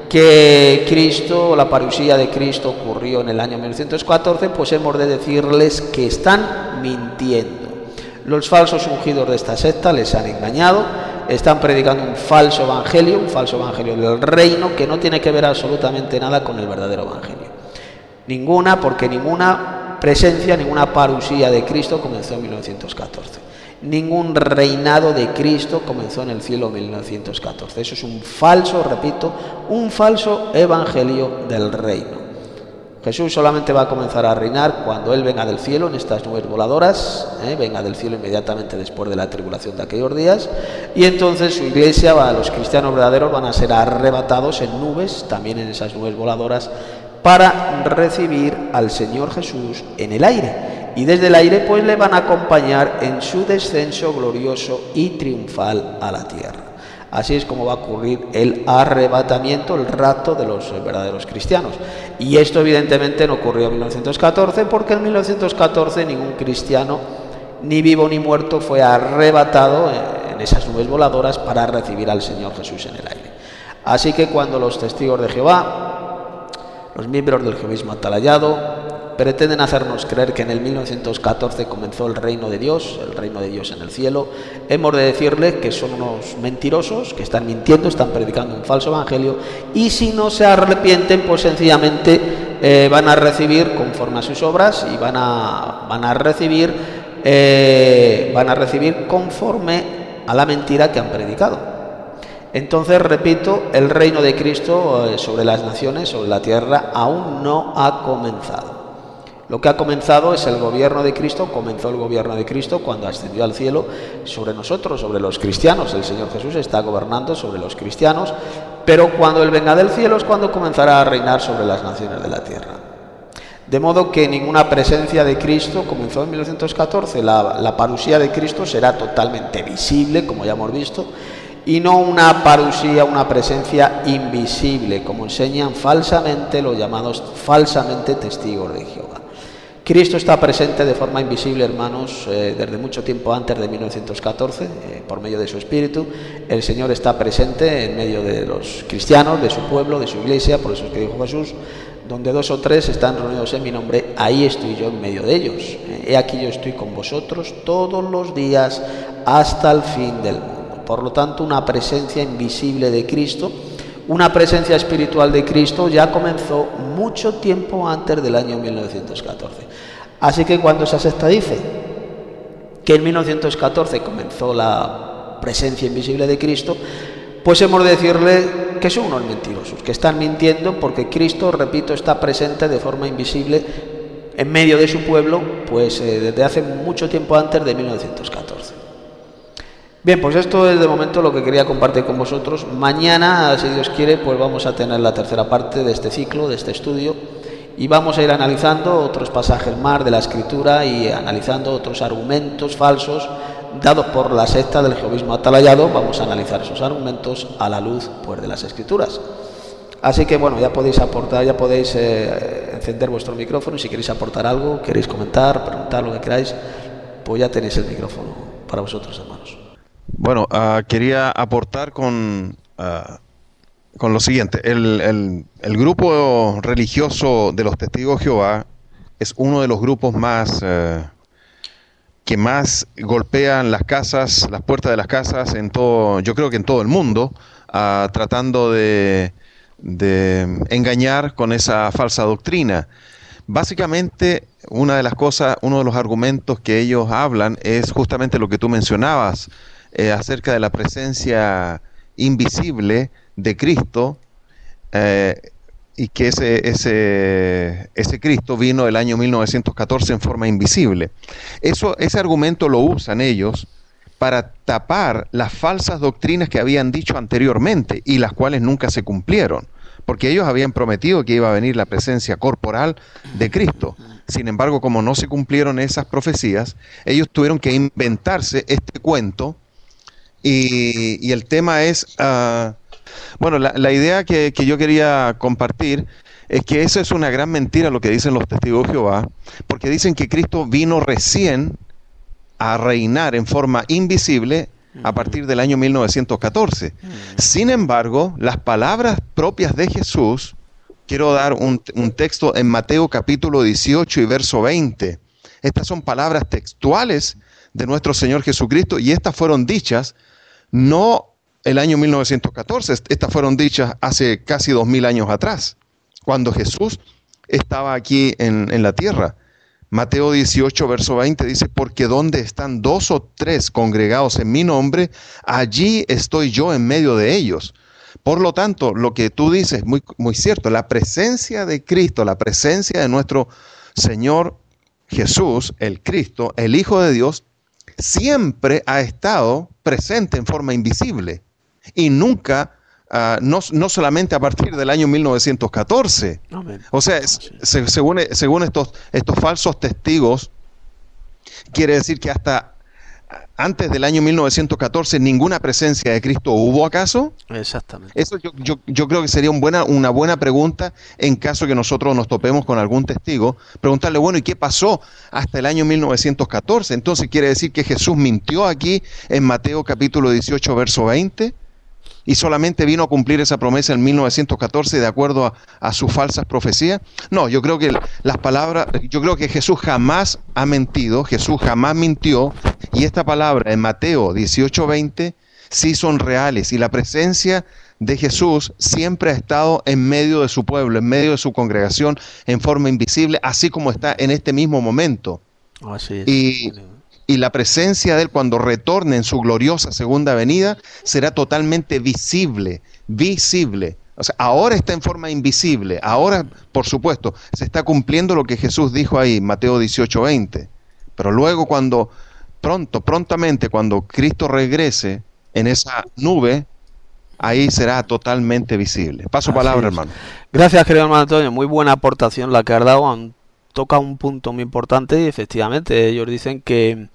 que Cristo, la parusía de Cristo ocurrió en el año mil novecientos catorce, pues hemos de decirles que están mintiendo. Los falsos ungidos de esta secta les han engañado, están predicando un falso evangelio, un falso evangelio del reino que no tiene que ver absolutamente nada con el verdadero evangelio. Ninguna, porque ninguna presencia, ninguna parusía de Cristo comenzó en mil novecientos catorce. Ningún reinado de Cristo comenzó en el cielo mil novecientos catorce. Eso es un falso, repito, un falso evangelio del reino. Jesús solamente va a comenzar a reinar cuando Él venga del cielo en estas nubes voladoras, ¿eh? venga del cielo inmediatamente después de la tribulación de aquellos días, y entonces su iglesia, los cristianos verdaderos, van a ser arrebatados en nubes, también en esas nubes voladoras, para recibir al Señor Jesús en el aire. Y desde el aire pues le van a acompañar en su descenso glorioso y triunfal a la tierra. Así es como va a ocurrir el arrebatamiento, el rapto de los verdaderos cristianos. Y esto evidentemente no ocurrió en mil novecientos catorce, porque en mil novecientos catorce ningún cristiano, ni vivo ni muerto, fue arrebatado en en esas nubes voladoras para recibir al Señor Jesús en el aire. Así que cuando los testigos de Jehová, los miembros del jehovismo atalayado, pretenden hacernos creer que en el mil novecientos catorce comenzó el reino de Dios, el reino de Dios en el cielo, hemos de decirles que son unos mentirosos, que están mintiendo, están predicando un falso evangelio, y si no se arrepienten, pues sencillamente eh, van a recibir conforme a sus obras y van a, van a recibir, eh, van a recibir conforme a la mentira que han predicado. Entonces, repito, el reino de Cristo eh, sobre las naciones, sobre la tierra, aún no ha comenzado. Lo que ha comenzado es el gobierno de Cristo, comenzó el gobierno de Cristo cuando ascendió al cielo sobre nosotros, sobre los cristianos. El Señor Jesús está gobernando sobre los cristianos, pero cuando Él venga del cielo es cuando comenzará a reinar sobre las naciones de la tierra. De modo que ninguna presencia de Cristo comenzó en mil novecientos catorce, la, la parusía de Cristo será totalmente visible, como ya hemos visto, y no una parusía, una presencia invisible, como enseñan falsamente los llamados falsamente testigos de Jehová. Cristo está presente de forma invisible, hermanos, eh, desde mucho tiempo antes de mil novecientos catorce, eh, por medio de su Espíritu. El Señor está presente en medio de los cristianos, de su pueblo, de su iglesia, por eso es que dijo Jesús, donde dos o tres están reunidos en mi nombre, ahí estoy yo en medio de ellos. Eh, he aquí yo estoy con vosotros todos los días hasta el fin del mundo. Por lo tanto, una presencia invisible de Cristo, una presencia espiritual de Cristo ya comenzó mucho tiempo antes del año mil novecientos catorce. Así que cuando esa secta dice que en mil novecientos catorce comenzó la presencia invisible de Cristo, pues hemos de decirle que son unos mentirosos, que están mintiendo, porque Cristo, repito, está presente de forma invisible en medio de su pueblo, pues eh, desde hace mucho tiempo antes de mil novecientos catorce. Bien, pues esto es de momento lo que quería compartir con vosotros. Mañana, si Dios quiere, pues vamos a tener la tercera parte de este ciclo, de este estudio, y vamos a ir analizando otros pasajes más de la Escritura y analizando otros argumentos falsos dados por la secta del jehovismo atalayado. Vamos a analizar esos argumentos a la luz, pues, de las Escrituras. Así que bueno, ya podéis aportar, ya podéis eh, encender vuestro micrófono, y si queréis aportar algo, queréis comentar, preguntar lo que queráis, pues ya tenéis el micrófono para vosotros, hermanos. Bueno, uh, quería aportar con, uh, con lo siguiente. El, el, el grupo religioso de los Testigos de Jehová es uno de los grupos más uh, que más golpean las casas, las puertas de las casas, en todo, yo creo que en todo el mundo, uh, tratando de, de engañar con esa falsa doctrina. Básicamente, una de las cosas, uno de los argumentos que ellos hablan es justamente lo que tú mencionabas, Eh, acerca de la presencia invisible de Cristo, eh, y que ese, ese, ese Cristo vino el año mil novecientos catorce en forma invisible. Eso, ese argumento lo usan ellos para tapar las falsas doctrinas que habían dicho anteriormente y las cuales nunca se cumplieron, porque ellos habían prometido que iba a venir la presencia corporal de Cristo. Sin embargo, como no se cumplieron esas profecías, ellos tuvieron que inventarse este cuento. Y, y el tema es, uh, bueno, la, la idea que, que yo quería compartir es que eso es una gran mentira lo que dicen los Testigos de Jehová, porque dicen que Cristo vino recién a reinar en forma invisible a partir del año mil novecientos catorce. Sin embargo, las palabras propias de Jesús, quiero dar un, un texto en Mateo capítulo dieciocho y verso veinte. Estas son palabras textuales de nuestro Señor Jesucristo, y estas fueron dichas no el año mil novecientos catorce, estas fueron dichas hace casi dos mil años atrás, cuando Jesús estaba aquí en, en la tierra. Mateo dieciocho, verso veinte dice, porque donde están dos o tres congregados en mi nombre, allí estoy yo en medio de ellos. Por lo tanto, lo que tú dices es muy, muy cierto, la presencia de Cristo, la presencia de nuestro Señor Jesús, el Cristo, el Hijo de Dios, siempre ha estado presente en forma invisible, y nunca, uh, no, no solamente a partir del año mil novecientos catorce. Amén. O sea, se, según, según estos, estos falsos testigos, quiere decir que hasta antes del año mil novecientos catorce ninguna presencia de Cristo hubo, ¿acaso? Exactamente. Eso yo, yo, yo creo que sería un buena, una buena pregunta en caso que nosotros nos topemos con algún testigo. Preguntarle, bueno, ¿y qué pasó hasta el año mil novecientos catorce? Entonces, ¿quiere decir que Jesús mintió aquí en Mateo capítulo dieciocho, verso veinte? ¿Y solamente vino a cumplir esa promesa en mil novecientos catorce de acuerdo a, a sus falsas profecías? No, yo creo que las palabras, yo creo que Jesús jamás ha mentido, Jesús jamás mintió, y esta palabra en Mateo dieciocho, veinte sí son reales, y la presencia de Jesús siempre ha estado en medio de su pueblo, en medio de su congregación, en forma invisible, así como está en este mismo momento. Así es. Y... Y la presencia de Él cuando retorne en su gloriosa segunda venida será totalmente visible, visible. O sea, ahora está en forma invisible, ahora, por supuesto, se está cumpliendo lo que Jesús dijo ahí, Mateo dieciocho, veinte. Pero luego cuando, pronto, prontamente, cuando Cristo regrese en esa nube, ahí será totalmente visible. Paso Así palabra, es. hermano. Gracias, querido hermano Antonio. Muy buena aportación la que has dado. Han- Toca un punto muy importante y efectivamente ellos dicen que,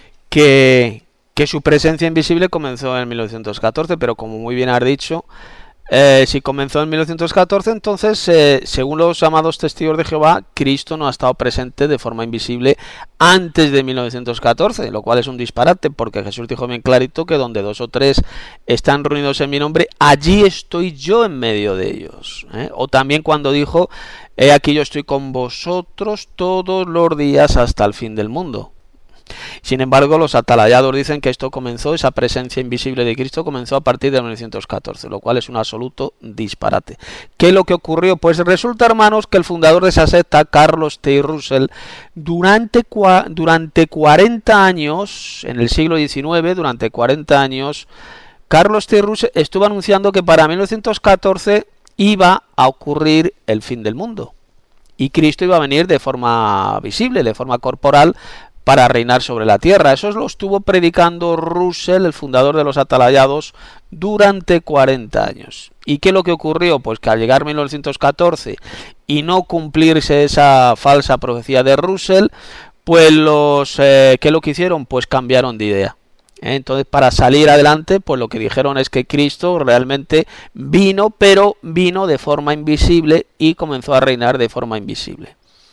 que, que su presencia invisible comenzó en mil novecientos catorce, pero como muy bien has dicho, eh, si comenzó en mil novecientos catorce, entonces, eh, según los llamados testigos de Jehová, Cristo no ha estado presente de forma invisible antes de mil novecientos catorce, lo cual es un disparate, porque Jesús dijo bien clarito que donde dos o tres están reunidos en mi nombre, allí estoy yo en medio de ellos. ¿eh? O también cuando dijo, he aquí yo estoy con vosotros todos los días hasta el fin del mundo. Sin embargo, los atalayados dicen que esto comenzó, esa presencia invisible de Cristo comenzó a partir de mil novecientos catorce, lo cual es un absoluto disparate. ¿Qué es lo que ocurrió? Pues resulta, hermanos, que el fundador de esa secta, Carlos T. Russell, durante, durante cuarenta años, en el siglo diecinueve, durante cuarenta años, Carlos T. Russell estuvo anunciando que para mil novecientos catorce iba a ocurrir el fin del mundo. Y Cristo iba a venir de forma visible, de forma corporal, para reinar sobre la tierra. Eso lo estuvo predicando Russell, el fundador de los atalayados, durante cuarenta años. ¿Y qué es lo que ocurrió? Pues que al llegar mil novecientos catorce y no cumplirse esa falsa profecía de Russell, pues los eh, ¿qué es lo que hicieron? Pues cambiaron de idea. Entonces, para salir adelante, pues lo que dijeron es que Cristo realmente vino, pero vino de forma invisible y comenzó a reinar de forma invisible.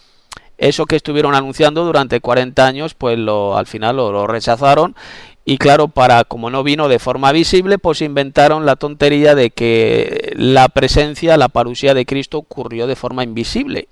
Eso que estuvieron anunciando durante cuarenta años, pues lo, al final lo, lo rechazaron. Y claro, para como no vino de forma visible, pues inventaron la tontería de que la presencia, la parusía de Cristo ocurrió de forma invisible.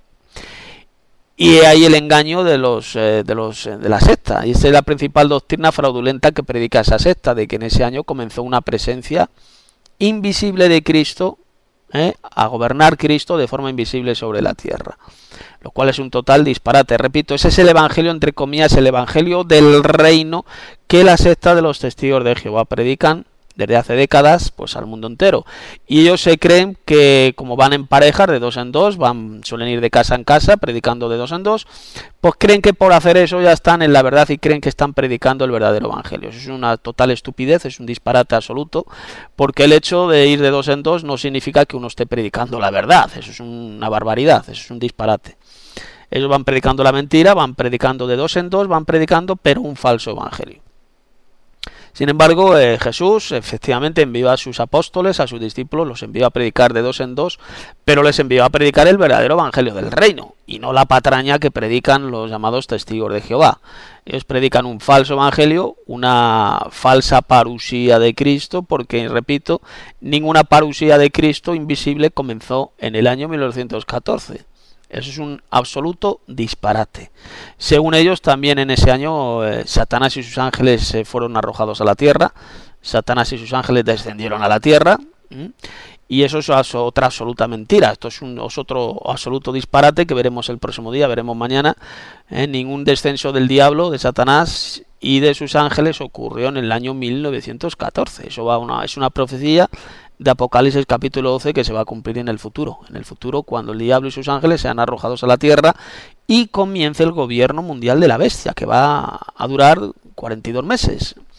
Y ahí el engaño de los eh, de los de la secta. Y esa es la principal doctrina fraudulenta que predica esa secta, de que en ese año comenzó una presencia invisible de Cristo, ¿eh? a gobernar Cristo de forma invisible sobre la tierra. Lo cual es un total disparate. Repito, ese es el evangelio, entre comillas, el evangelio del reino que la secta de los testigos de Jehová predican desde hace décadas, pues al mundo entero. Y ellos se creen que, como van en parejas de dos en dos, van suelen ir de casa en casa predicando de dos en dos, pues creen que por hacer eso ya están en la verdad y creen que están predicando el verdadero evangelio. Eso es una total estupidez, es un disparate absoluto, porque el hecho de ir de dos en dos no significa que uno esté predicando la verdad. Eso es una barbaridad, eso es un disparate. Ellos van predicando la mentira, van predicando de dos en dos, van predicando pero un falso evangelio. Sin embargo, eh, Jesús efectivamente envió a sus apóstoles, a sus discípulos, los envió a predicar de dos en dos, pero les envió a predicar el verdadero evangelio del reino, y no la patraña que predican los llamados testigos de Jehová. Ellos predican un falso evangelio, una falsa parusía de Cristo, porque, repito, ninguna parusía de Cristo invisible comenzó en el año mil novecientos catorce. Eso es un absoluto disparate. Según ellos, también en ese año eh, Satanás y sus ángeles eh, fueron arrojados a la tierra. Satanás y sus ángeles descendieron a la tierra. ¿m? Y eso es otra absoluta mentira. Esto es, un, es otro absoluto disparate que veremos el próximo día, veremos mañana. ¿eh? Ningún descenso del diablo, de Satanás y de sus ángeles ocurrió en el año mil novecientos catorce. Eso va una, es una profecía de Apocalipsis capítulo doce que se va a cumplir en el futuro, en el futuro cuando el diablo y sus ángeles sean arrojados a la tierra y comience el gobierno mundial de la bestia, que va a durar cuarenta y dos meses.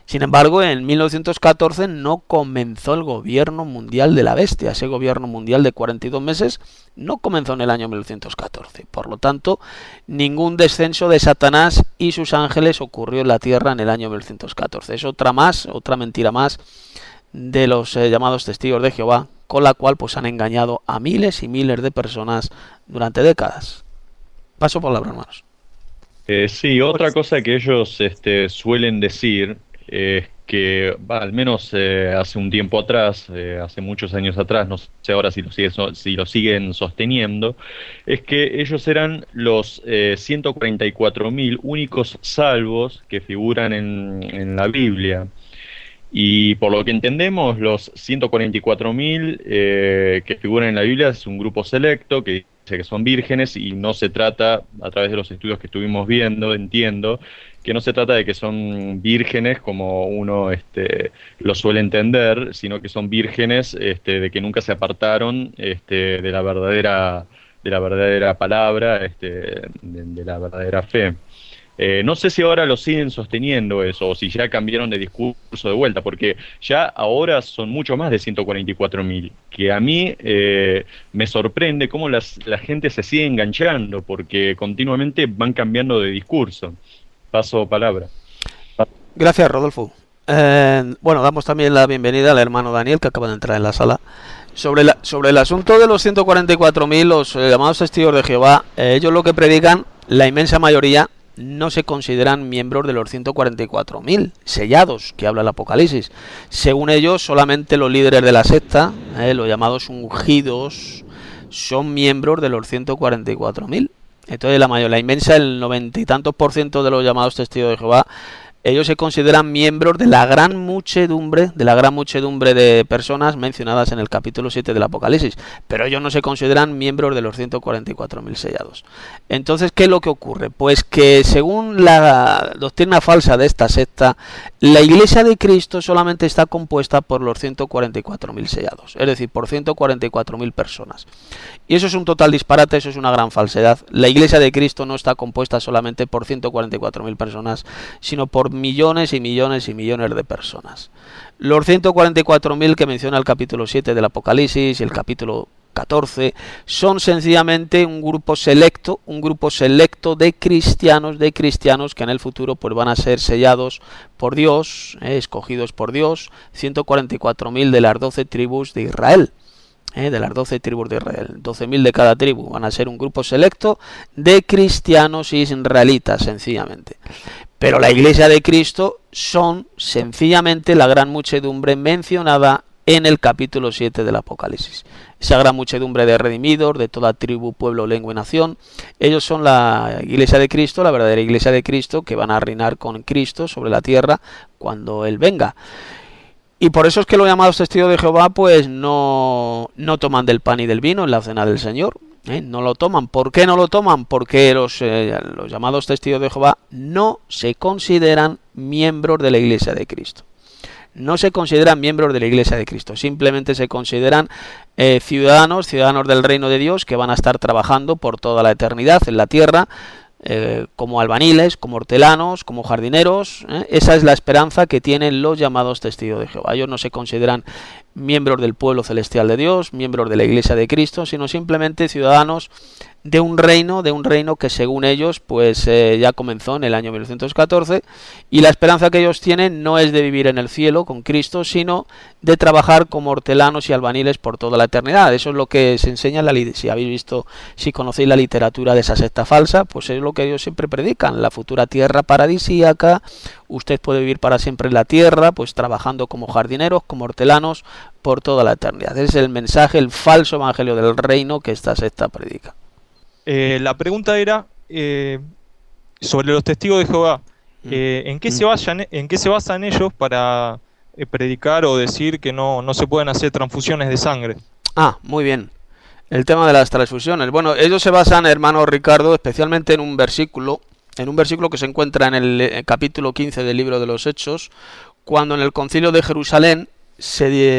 Sin embargo, en mil novecientos catorce no comenzó el gobierno mundial de la bestia. Ese gobierno mundial de cuarenta y dos meses no comenzó en el año mil novecientos catorce. Por lo tanto, ningún descenso de Satanás y sus ángeles ocurrió en la tierra en el año mil novecientos catorce. Es otra más, otra mentira más de los eh, llamados testigos de Jehová, con la cual pues han engañado a miles y miles de personas durante décadas. Paso palabra, hermanos. Eh, sí, otra cosa que ellos este, suelen decir es que, bah, al menos eh, hace un tiempo atrás, eh, hace muchos años atrás, no sé ahora si lo, sigue, si lo siguen sosteniendo, es que ellos eran los eh, ciento cuarenta y cuatro mil únicos salvos que figuran en, en la Biblia. Y por lo que entendemos, los ciento cuarenta y cuatro mil eh, que figuran en la Biblia es un grupo selecto que dice que son vírgenes, y no se trata, a través de los estudios que estuvimos viendo, entiendo, que no se trata de que son vírgenes como uno este, lo suele entender, sino que son vírgenes este, de que nunca se apartaron este, de la verdadera, de la verdadera palabra, este, de, de la verdadera fe. Eh, no sé si ahora lo siguen sosteniendo eso, o si ya cambiaron de discurso de vuelta, porque ya ahora son mucho más de ciento cuarenta y cuatro mil, que a mí eh, me sorprende cómo las, la gente se sigue enganchando, porque continuamente van cambiando de discurso. Paso palabra. Gracias, Rodolfo. Eh, bueno, damos también la bienvenida al hermano Daniel, que acaba de entrar en la sala. Sobre, la, sobre el asunto de los ciento cuarenta y cuatro mil, los eh, llamados testigos de Jehová, eh, ellos lo que predican, la inmensa mayoría, no se consideran miembros de los ciento cuarenta y cuatro mil sellados que habla el Apocalipsis. Según ellos, solamente los líderes de la secta, eh, los llamados ungidos, son miembros de los ciento cuarenta y cuatro mil. Entonces la mayor, la inmensa, el noventa y tantos por ciento de los llamados testigos de Jehová, ellos se consideran miembros de la gran muchedumbre, de la gran muchedumbre de personas mencionadas en el capítulo siete del Apocalipsis, pero ellos no se consideran miembros de los ciento cuarenta y cuatro mil sellados. Entonces, ¿qué es lo que ocurre? Pues que según la doctrina falsa de esta secta, la Iglesia de Cristo solamente está compuesta por los ciento cuarenta y cuatro mil sellados, es decir, por ciento cuarenta y cuatro mil personas. Y eso es un total disparate, eso es una gran falsedad. La Iglesia de Cristo no está compuesta solamente por ciento cuarenta y cuatro mil personas, sino por millones y millones y millones de personas. Los ciento cuarenta y cuatro mil que menciona el capítulo siete del Apocalipsis y el capítulo catorce son sencillamente un grupo selecto, un grupo selecto de cristianos, de cristianos que en el futuro pues van a ser sellados por Dios, eh, escogidos por Dios, ciento cuarenta y cuatro mil de las doce tribus de Israel. Eh, de las doce tribus de Israel, doce mil de cada tribu, van a ser un grupo selecto de cristianos israelitas, sencillamente. Pero la Iglesia de Cristo son sencillamente la gran muchedumbre mencionada en el capítulo siete del Apocalipsis. Esa gran muchedumbre de redimidos, de toda tribu, pueblo, lengua y nación, ellos son la Iglesia de Cristo, la verdadera Iglesia de Cristo, que van a reinar con Cristo sobre la tierra cuando Él venga. Y por eso es que los llamados testigos de Jehová pues no, no toman del pan y del vino en la cena del Señor. ¿eh? No lo toman. ¿Por qué no lo toman? Porque los, eh, los llamados testigos de Jehová no se consideran miembros de la Iglesia de Cristo. No se consideran miembros de la Iglesia de Cristo. Simplemente se consideran eh, ciudadanos, ciudadanos del reino de Dios, que van a estar trabajando por toda la eternidad en la tierra, Eh, como albaniles, como hortelanos, como jardineros. ¿eh? Esa es la esperanza que tienen los llamados testigos de Jehová. Ellos no se consideran miembros del pueblo celestial de Dios, miembros de la Iglesia de Cristo, sino simplemente ciudadanos de un reino, de un reino que según ellos pues eh, ya comenzó en el año mil novecientos catorce, y la esperanza que ellos tienen no es de vivir en el cielo con Cristo, sino de trabajar como hortelanos y albaniles por toda la eternidad. Eso es lo que se enseña en la, si habéis visto, si conocéis la literatura de esa secta falsa, pues es lo que ellos siempre predican, la futura tierra paradisíaca. Usted puede vivir para siempre en la tierra, pues trabajando como jardineros, como hortelanos por toda la eternidad. Ese es el mensaje, el falso evangelio del reino que esta secta predica. Eh, la pregunta era eh, sobre los testigos de Jehová. Eh, ¿en, qué se basan, ¿En qué se basan ellos para eh, predicar o decir que no, no se pueden hacer transfusiones de sangre? Ah, muy bien. El tema de las transfusiones. Bueno, ellos se basan, hermano Ricardo, especialmente en un versículo, en un versículo que se encuentra en el, el capítulo quince del libro de los Hechos, cuando en el concilio de Jerusalén se,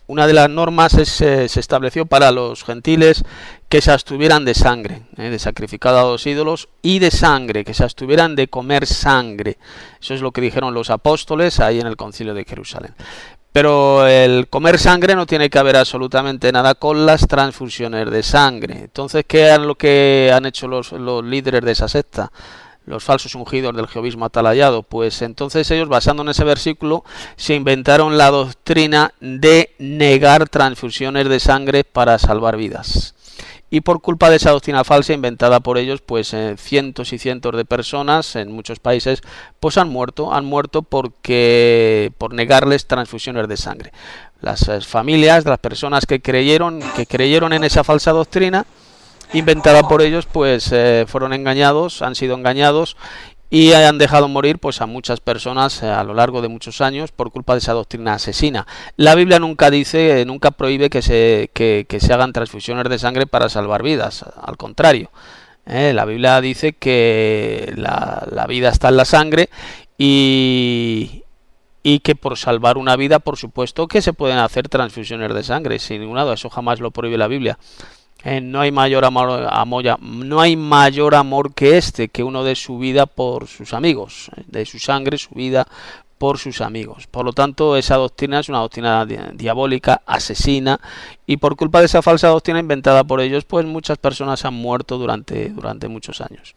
una de las normas es, eh, se estableció para los gentiles que se abstuvieran de sangre, eh, de sacrificar a los ídolos, y de sangre, que se abstuvieran de comer sangre. Eso es lo que dijeron los apóstoles ahí en el concilio de Jerusalén. Pero el comer sangre no tiene que ver absolutamente nada con las transfusiones de sangre. Entonces, ¿qué es lo que han hecho los, los líderes de esa secta? Los falsos ungidos del jehovismo atalayado. Pues entonces ellos, basando en ese versículo, se inventaron la doctrina de negar transfusiones de sangre para salvar vidas. Y por culpa de esa doctrina falsa inventada por ellos, pues eh, cientos y cientos de personas en muchos países pues han muerto, han muerto porque por negarles transfusiones de sangre. Las eh, familias, las personas que creyeron, que creyeron en esa falsa doctrina inventada por ellos, pues eh, fueron engañados, han sido engañados y han dejado morir pues a muchas personas eh, a lo largo de muchos años por culpa de esa doctrina asesina. La Biblia nunca dice, eh, nunca prohíbe que se, que, que se hagan transfusiones de sangre para salvar vidas, al contrario. Eh, la Biblia dice que la, la vida está en la sangre y, y que por salvar una vida, por supuesto, que se pueden hacer transfusiones de sangre, sin ninguna duda, eso jamás lo prohíbe la Biblia. Eh, no hay mayor amor, amor, no hay mayor amor que este, que uno dé su vida por sus amigos, de su sangre, su vida por sus amigos. Por lo tanto, esa doctrina es una doctrina diabólica, asesina, y por culpa de esa falsa doctrina inventada por ellos, pues muchas personas han muerto durante, durante muchos años.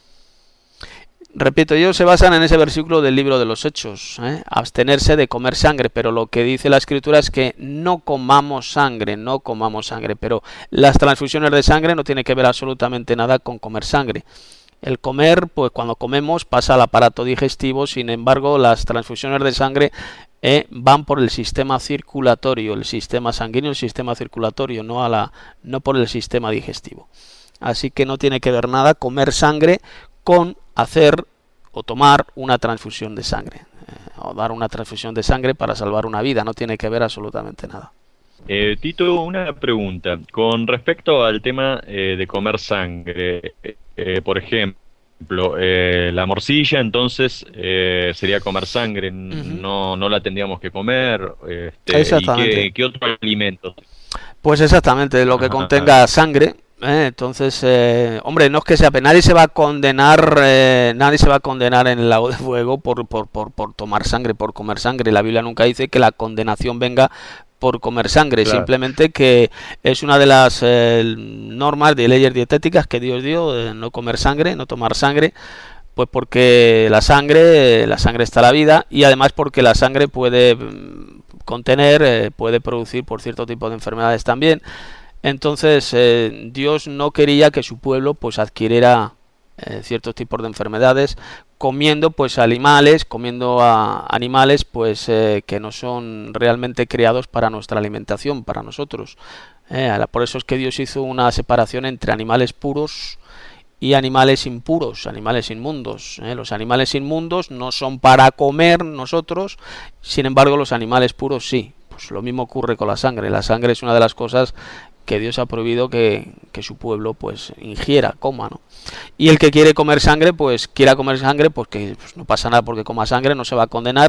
Repito, ellos se basan en ese versículo del libro de los Hechos, ¿eh? Abstenerse de comer sangre, pero lo que dice la Escritura es que no comamos sangre, no comamos sangre, pero las transfusiones de sangre no tienen que ver absolutamente nada con comer sangre. El comer, pues cuando comemos pasa al aparato digestivo, sin embargo las transfusiones de sangre eh, van por el sistema circulatorio, el sistema sanguíneo, el sistema circulatorio, no, a la, no por el sistema digestivo. Así que no tiene que ver nada comer sangre con hacer o tomar una transfusión de sangre, eh, o dar una transfusión de sangre para salvar una vida, no tiene que ver absolutamente nada. Eh, Tito, una pregunta. Con respecto al tema eh, de comer sangre, eh, por ejemplo, eh, la morcilla entonces eh, sería comer sangre, uh-huh. no, no la tendríamos que comer, este, exactamente. ¿Y qué, qué otro alimento? Pues exactamente, lo que contenga sangre. Eh, entonces, eh, hombre, no es que sea, nadie se va a condenar, eh, nadie se va a condenar en el lago de fuego por, por, por, por tomar sangre, por comer sangre. La Biblia nunca dice que la condenación venga por comer sangre, claro. Simplemente que es una de las eh, normas de leyes dietéticas que Dios dio, eh, no comer sangre, no tomar sangre, pues porque la sangre, la sangre está la vida, y además porque la sangre puede contener, eh, puede producir por cierto tipo de enfermedades también. Entonces eh, Dios no quería que su pueblo pues adquiriera eh, ciertos tipos de enfermedades comiendo pues animales, comiendo a animales pues eh, que no son realmente creados para nuestra alimentación, para nosotros. Eh, por eso es que Dios hizo una separación entre animales puros y animales impuros, animales inmundos. Eh. Los animales inmundos no son para comer nosotros, sin embargo los animales puros sí. Pues lo mismo ocurre con la sangre. La sangre es una de las cosas que Dios ha prohibido que, que su pueblo pues ingiera, coma, ¿no? Y el que quiere comer sangre, pues quiera comer sangre, pues que pues, no pasa nada porque coma sangre, no se va a condenar,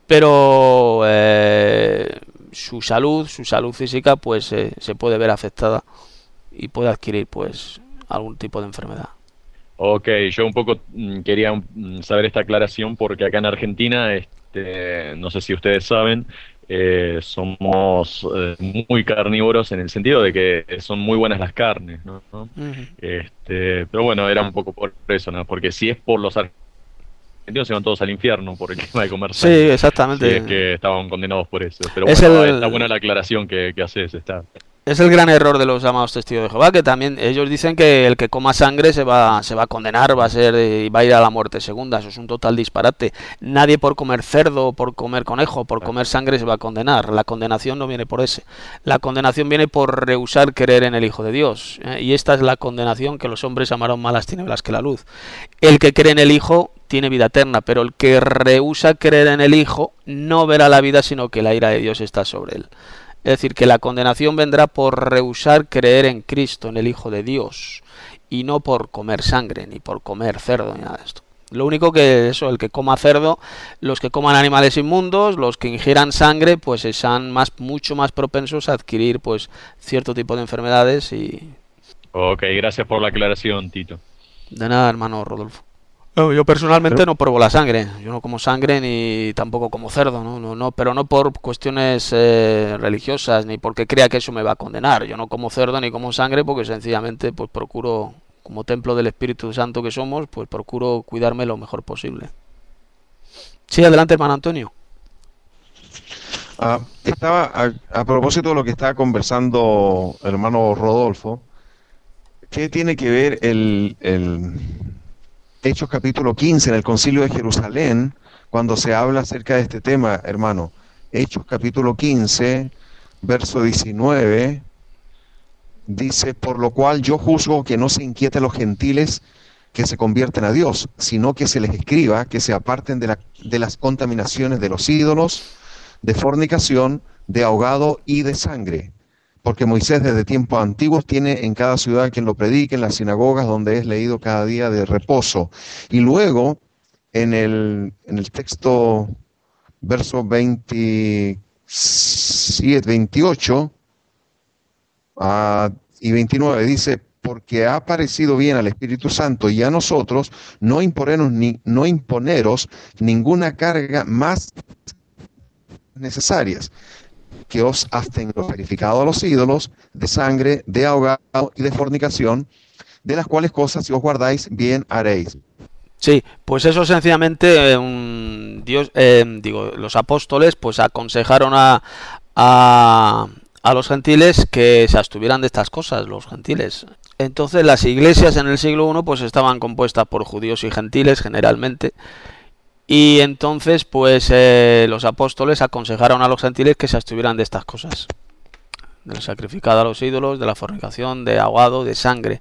pero eh, su salud, su salud física, pues eh, se puede ver afectada y puede adquirir pues algún tipo de enfermedad. Ok, yo un poco mm, quería mm, saber esta aclaración porque acá en Argentina, este, no sé si ustedes saben, Eh, somos eh, muy carnívoros en el sentido de que son muy buenas las carnes, ¿no? Uh-huh. Este, pero bueno, era un poco por eso, ¿no? Porque si es por los argentinos se van todos al infierno por el tema de comer sangre. Sí, exactamente. Si es que estaban condenados por eso. Pero es bueno, el... está buena la aclaración que, que haces, está. Es el gran error de los llamados testigos de Jehová, que también ellos dicen que el que coma sangre se va, se va a condenar, va a ser y va a ir a la muerte segunda. Eso es un total disparate. Nadie por comer cerdo, por comer conejo, por comer sangre se va a condenar. La condenación no viene por ese. La condenación viene por rehusar creer en el Hijo de Dios. ¿eh? Y esta es la condenación, que los hombres amaron más las tinieblas que la luz. El que cree en el Hijo tiene vida eterna, pero el que rehúsa creer en el Hijo no verá la vida, sino que la ira de Dios está sobre él. Es decir, que la condenación vendrá por rehusar creer en Cristo, en el Hijo de Dios, y no por comer sangre, ni por comer cerdo, ni nada de esto. Lo único que eso, el que coma cerdo, los que coman animales inmundos, los que ingieran sangre, pues están más, mucho más propensos a adquirir pues cierto tipo de enfermedades y... Ok, gracias por la aclaración, Tito. De nada, hermano Rodolfo. No, yo personalmente no pruebo la sangre, yo no como sangre ni tampoco como cerdo, no, no, no, pero no por cuestiones eh, religiosas ni porque crea que eso me va a condenar. Yo no como cerdo ni como sangre porque sencillamente pues procuro, como templo del Espíritu Santo que somos, pues procuro cuidarme lo mejor posible. Sí, adelante, hermano Antonio. Ah, estaba a, a propósito de lo que estaba conversando el hermano Rodolfo. ¿Qué tiene que ver el, el Hechos capítulo quince en el Concilio de Jerusalén cuando se habla acerca de este tema, hermano? Hechos capítulo quince, verso diecinueve, dice: por lo cual yo juzgo que no se inquieten los gentiles que se convierten a Dios, sino que se les escriba que se aparten de, la, de las contaminaciones de los ídolos, de fornicación, de ahogado y de sangre. Porque Moisés desde tiempos antiguos tiene en cada ciudad quien lo predique, en las sinagogas donde es leído cada día de reposo. Y luego, en el, en el texto, verso veintisiete, veintiocho uh, y veintinueve, dice: porque ha parecido bien al Espíritu Santo y a nosotros no imponeros, ni, no imponeros ninguna carga más necesarias, que os hacen lo sacrificado a los ídolos, de sangre, de ahogado y de fornicación, de las cuales cosas si os guardáis bien haréis. Sí, pues eso sencillamente eh, un Dios, eh, digo, los apóstoles pues aconsejaron a, a, a los gentiles que se abstuvieran de estas cosas, los gentiles. Entonces las iglesias en el siglo primero pues estaban compuestas por judíos y gentiles generalmente. Y entonces, pues, eh, los apóstoles aconsejaron a los gentiles que se abstuvieran de estas cosas. Del sacrificado a los ídolos, de la fornicación, de ahogado, de sangre.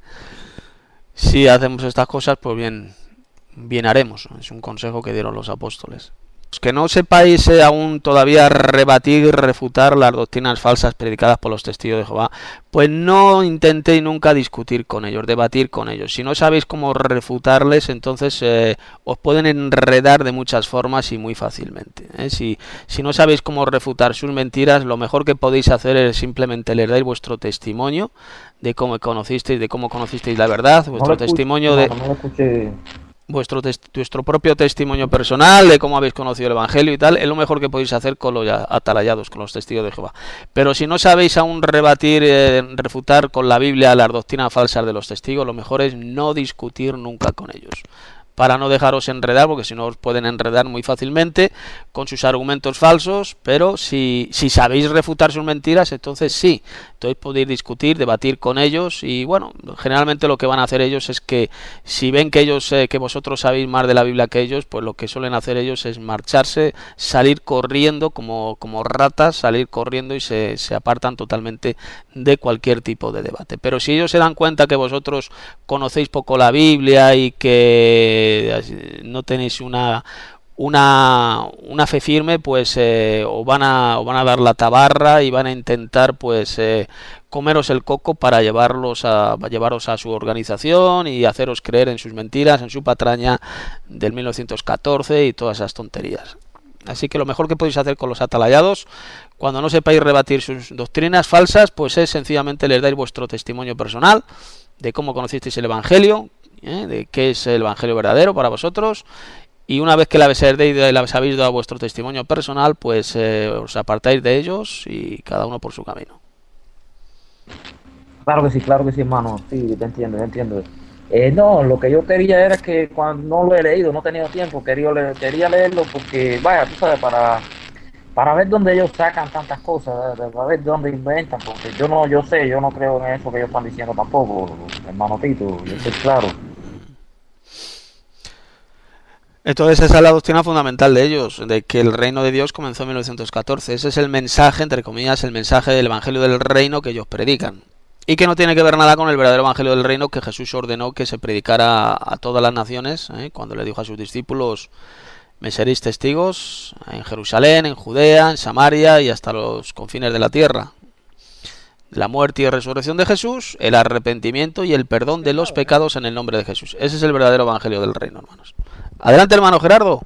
Si hacemos estas cosas, pues bien, bien haremos. Es un consejo que dieron los apóstoles. Que no sepáis eh, aún todavía rebatir y refutar las doctrinas falsas predicadas por los testigos de Jehová, pues no intentéis nunca discutir con ellos, debatir con ellos. Si no sabéis cómo refutarles, entonces eh, os pueden enredar de muchas formas y muy fácilmente. ¿eh? Si, si no sabéis cómo refutar sus mentiras, lo mejor que podéis hacer es simplemente les dais vuestro testimonio de cómo conocisteis, de cómo conocisteis la verdad, vuestro no testimonio escuché, no, de... No vuestro, vuestro propio testimonio personal de cómo habéis conocido el Evangelio y tal, es lo mejor que podéis hacer con los atalayados, con los testigos de Jehová. Pero si no sabéis aún rebatir, eh, refutar con la Biblia las doctrinas falsas de los testigos, lo mejor es no discutir nunca con ellos, para no dejaros enredar, porque si no os pueden enredar muy fácilmente con sus argumentos falsos. Pero si, si sabéis refutar sus mentiras, entonces sí, entonces podéis discutir, debatir con ellos. Y bueno, generalmente lo que van a hacer ellos es que si ven que ellos eh, que vosotros sabéis más de la Biblia que ellos, pues lo que suelen hacer ellos es marcharse, salir corriendo como, como ratas, salir corriendo y se, se apartan totalmente de cualquier tipo de debate. Pero si ellos se dan cuenta que vosotros conocéis poco la Biblia y que no tenéis una una, una fe firme, pues eh, os van a os van a dar la tabarra y van a intentar pues eh, comeros el coco para llevarlos a llevaros a su organización y haceros creer en sus mentiras, en su patraña del mil novecientos catorce y todas esas tonterías. Así que lo mejor que podéis hacer con los atalayados, cuando no sepáis rebatir sus doctrinas falsas, pues es sencillamente les dais vuestro testimonio personal de cómo conocisteis el Evangelio, ¿eh? de qué es el Evangelio verdadero para vosotros, y una vez que la habéis dado vuestro testimonio personal, pues eh, os apartáis de ellos y cada uno por su camino. Claro que sí, claro que sí, hermano, sí, te entiendo, te entiendo. Eh, no, lo que yo quería era que cuando no lo he leído, no he tenido tiempo, quería, le quería leerlo porque, vaya, tú sabes, para, para ver dónde ellos sacan tantas cosas, para ver dónde inventan, porque yo no, yo sé, yo no creo en eso que ellos están diciendo tampoco, hermano Tito, yo estoy claro. Entonces esa es la doctrina fundamental de ellos, de que el reino de Dios comenzó en mil novecientos catorce. Ese es el mensaje, entre comillas, el mensaje del Evangelio del Reino que ellos predican. Y que no tiene que ver nada con el verdadero Evangelio del Reino que Jesús ordenó que se predicara a todas las naciones, ¿eh? cuando le dijo a sus discípulos: me seréis testigos en Jerusalén, en Judea, en Samaria y hasta los confines de la tierra. de la muerte y resurrección de Jesús, el arrepentimiento y el perdón de los pecados en el nombre de Jesús. Ese es el verdadero evangelio del reino, hermanos. Adelante, hermano Gerardo.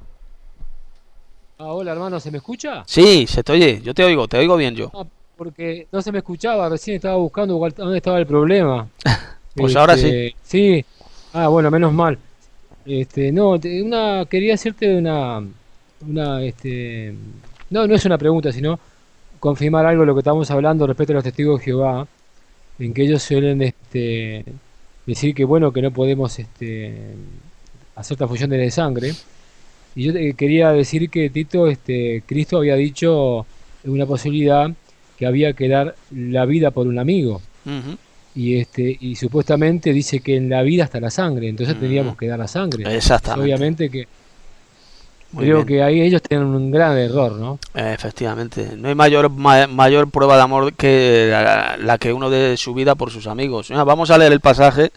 Ah, hola hermano, ¿se me escucha? Sí, se te oye, yo te oigo, te oigo bien yo. Ah, porque no se me escuchaba, recién estaba buscando cuál- dónde estaba el problema. Pues ahora sí. Este, sí. Ah, bueno, menos mal. Este, no, te- una quería hacerte una una este no, no es una pregunta, sino confirmar algo de lo que estamos hablando respecto a los testigos de Jehová, en que ellos suelen este decir que bueno, que no podemos este hacer transfusiones de sangre. Y yo te quería decir que Tito, este, Cristo había dicho una posibilidad que había que dar la vida por un amigo. Ujú. Y este, y supuestamente dice que en la vida está la sangre, entonces Mm. teníamos que dar la sangre. Exactamente. Obviamente que Muy creo bien. que ahí ellos tienen un gran error, ¿no? Eh, Efectivamente, no hay mayor ma- mayor prueba de amor que la, la que uno dé su vida por sus amigos. Mira, vamos a leer el pasaje.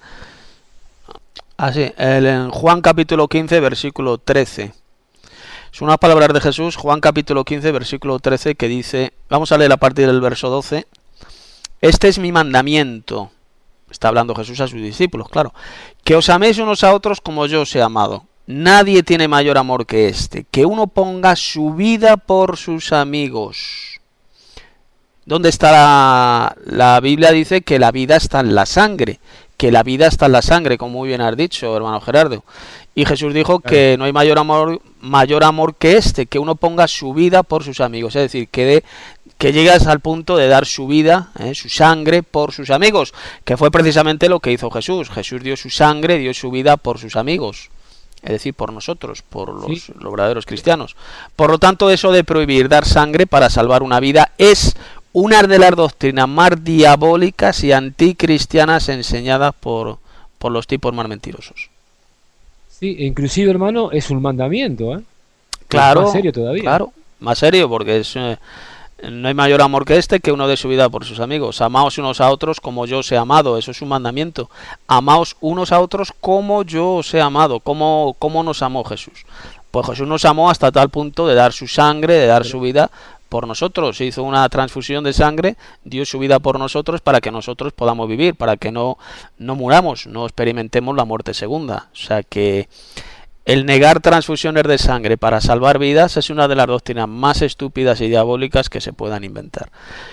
Así, el, en Juan capítulo quince, versículo trece. Son unas palabras de Jesús, Juan capítulo quince, versículo trece, que dice, vamos a leer a partir del verso doce. Este es mi mandamiento, está hablando Jesús a sus discípulos, claro, que os améis unos a otros como yo os he amado. Nadie tiene mayor amor que este, que uno ponga su vida por sus amigos. ¿Dónde está la, la Biblia? Dice que la vida está en la sangre, que la vida está en la sangre, como muy bien has dicho, hermano Gerardo. Y Jesús dijo que no hay mayor amor, mayor amor que este, que uno ponga su vida por sus amigos, es decir, que, de, que llegas al punto de dar su vida, eh, su sangre por sus amigos, que fue precisamente lo que hizo Jesús. Jesús dio su sangre, dio su vida por sus amigos. Es decir, por nosotros, por los, Sí. los verdaderos cristianos. Por lo tanto, eso de prohibir dar sangre para salvar una vida es una de las doctrinas más diabólicas y anticristianas enseñadas por, por los tipos más mentirosos. Sí, e inclusive hermano, es un mandamiento, ¿eh? Claro, Es más serio todavía. claro, más serio, porque es, eh, no hay mayor amor que este, que uno dé su vida por sus amigos. Amaos unos a otros como yo os he amado, eso es un mandamiento. Amaos unos a otros como yo os he amado, como, como nos amó Jesús. Pues Jesús nos amó hasta tal punto de dar su sangre, de dar su vida por nosotros. Hizo una transfusión de sangre, dio su vida por nosotros para que nosotros podamos vivir, para que no, no muramos, no experimentemos la muerte segunda. O sea que el negar transfusiones de sangre para salvar vidas es una de las doctrinas más estúpidas y diabólicas que se puedan inventar.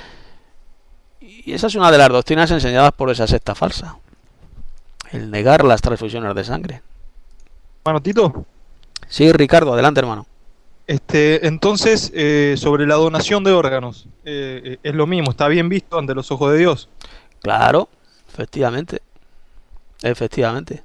Y esa es una de las doctrinas enseñadas por esa secta falsa. El negar las transfusiones de sangre. Hermano Tito, Sí, Ricardo, adelante, hermano. este, entonces, eh, sobre la donación de órganos, eh, eh, es lo mismo, está bien visto ante los ojos de Dios. Claro, efectivamente. Efectivamente.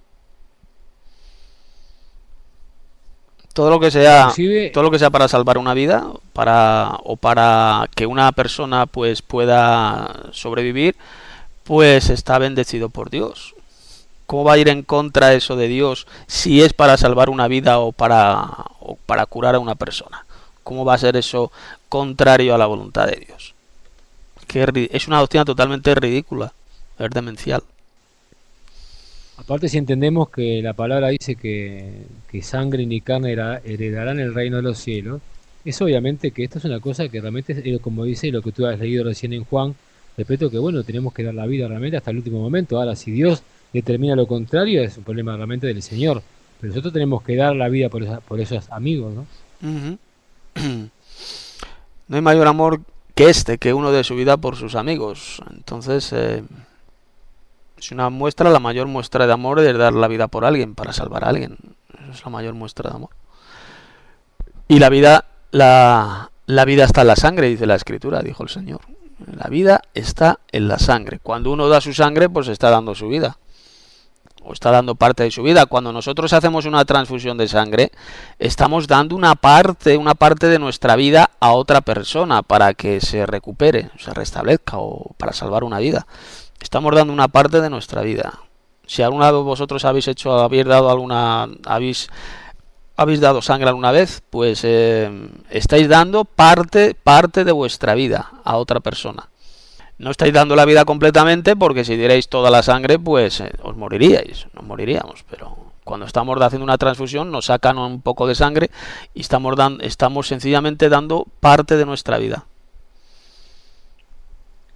Todo lo que sea, Inclusive, todo lo que sea para salvar una vida, para o para que una persona pues pueda sobrevivir, pues está bendecido por Dios. ¿Cómo va a ir en contra eso de Dios si es para salvar una vida o para o para curar a una persona? ¿Cómo va a ser eso contrario a la voluntad de Dios? Que ri- es una doctrina totalmente ridícula, es demencial. aparte si entendemos que la palabra dice que, que sangre ni carne hereda- heredarán el reino de los cielos, es obviamente que esto es una cosa que realmente, es, eh, como dice lo que tú has leído recién en Juan, respecto que bueno, tenemos que dar la vida realmente hasta el último momento. Ahora, si Dios determina lo contrario, es un problema realmente del Señor. Pero nosotros tenemos que dar la vida por, esa- por esos amigos, ¿no? Ujú. No hay mayor amor que este, que uno de su vida por sus amigos. Entonces, eh, es una muestra, la mayor muestra de amor es dar la vida por alguien, para salvar a alguien. Esa es la mayor muestra de amor. Y la vida, la, la vida está en la sangre, dice la Escritura, dijo el Señor. La vida está en la sangre. Cuando uno da su sangre, pues está dando su vida. O está dando parte de su vida. Cuando nosotros hacemos una transfusión de sangre, estamos dando una parte, una parte de nuestra vida a otra persona para que se recupere, se restablezca o para salvar una vida. Estamos dando una parte de nuestra vida. Si alguna de vosotros habéis hecho, habéis dado alguna, habéis, habéis dado sangre alguna vez, pues eh, estáis dando parte, parte de vuestra vida a otra persona. No estáis dando la vida completamente, porque si dierais toda la sangre, pues eh, os moriríais, nos moriríamos. Pero cuando estamos haciendo una transfusión, nos sacan un poco de sangre y estamos, dan, estamos sencillamente dando parte de nuestra vida.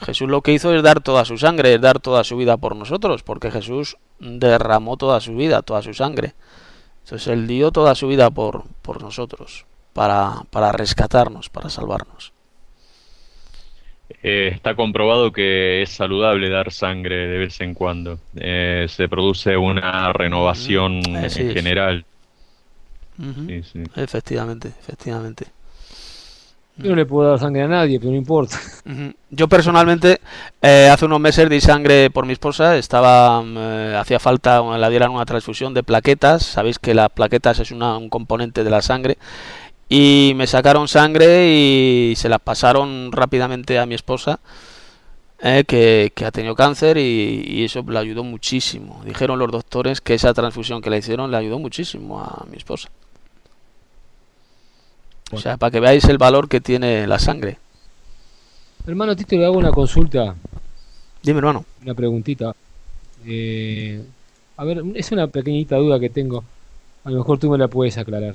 Jesús lo que hizo es dar toda su sangre, es dar toda su vida por nosotros, porque Jesús derramó toda su vida, toda su sangre. Entonces Él dio toda su vida por, por nosotros, para, para rescatarnos, para salvarnos. Eh, está comprobado que es saludable dar sangre de vez en cuando. Eh, se produce una renovación Mm, así en es. general. Ujú. Sí, sí. Efectivamente, efectivamente. Yo no le puedo dar sangre a nadie, pero no importa. Ujú. Yo personalmente, eh, hace unos meses di sangre por mi esposa, estaba, eh, hacía falta, que la dieran una transfusión de plaquetas, sabéis que las plaquetas es una- un componente de la sangre, y me sacaron sangre y se las pasaron rápidamente a mi esposa, eh, que, que ha tenido cáncer, y, y eso le ayudó muchísimo. Dijeron los doctores que esa transfusión que le hicieron le ayudó muchísimo a mi esposa. O sea, para que veáis el valor que tiene la sangre. Hermano Tito, le hago una consulta, Dime, hermano. una preguntita. Eh, a ver, es una pequeñita duda que tengo. A lo mejor tú me la puedes aclarar.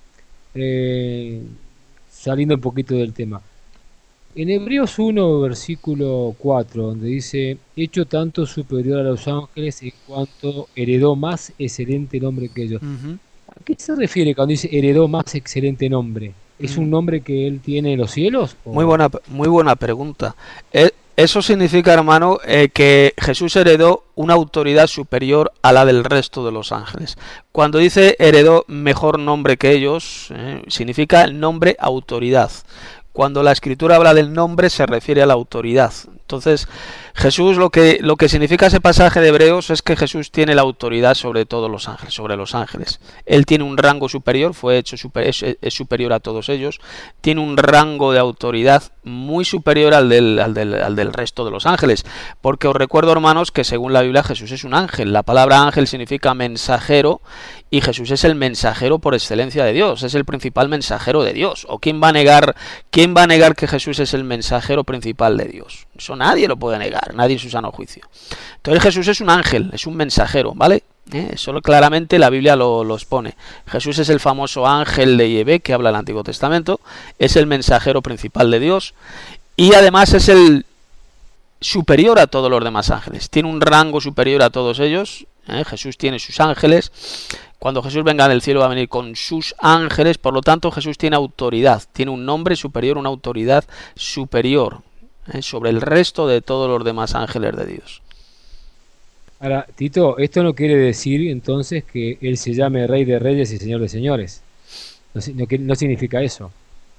Eh, saliendo un poquito del tema. En Hebreos uno, versículo cuatro, donde dice, hecho tanto superior a los ángeles en cuanto heredó más excelente nombre que ellos. Ujú. ¿A qué se refiere cuando dice heredó más excelente nombre? ¿Es un nombre que él tiene en los cielos? ¿O- Muy buena, muy buena pregunta. Eh, Eso significa, hermano, eh, que Jesús heredó una autoridad superior a la del resto de los ángeles. Cuando dice heredó mejor nombre que ellos, eh, significa el nombre autoridad. Cuando la Escritura habla del nombre se refiere a la autoridad. Entonces, Jesús, lo que, lo que significa ese pasaje de Hebreos es que Jesús tiene la autoridad sobre todos los ángeles, sobre los ángeles. Él tiene un rango superior, fue hecho super, es, es superior a todos ellos, tiene un rango de autoridad muy superior al del, al, del, al del resto de los ángeles. Porque os recuerdo, hermanos, que según la Biblia Jesús es un ángel. La palabra ángel significa mensajero, y Jesús es el mensajero por excelencia de Dios, es el principal mensajero de Dios. ¿O quién va a negar, quién va a negar que Jesús es el mensajero principal de Dios? Eso nadie lo puede negar, nadie en su sano juicio. Entonces Jesús es un ángel, es un mensajero, ¿vale? ¿Eh? Eso claramente la Biblia lo, lo expone. Jesús es el famoso ángel de Yahvé que habla el Antiguo Testamento, es el mensajero principal de Dios, y además es el superior a todos los demás ángeles. Tiene un rango superior a todos ellos. ¿eh? Jesús tiene sus ángeles. Cuando Jesús venga del cielo va a venir con sus ángeles. Por lo tanto, Jesús tiene autoridad. Tiene un nombre superior, una autoridad superior ¿eh? sobre el resto de todos los demás ángeles de Dios. Ahora, Tito, esto no quiere decir entonces que él se llame Rey de Reyes y Señor de Señores. No, si- no, que- no significa eso.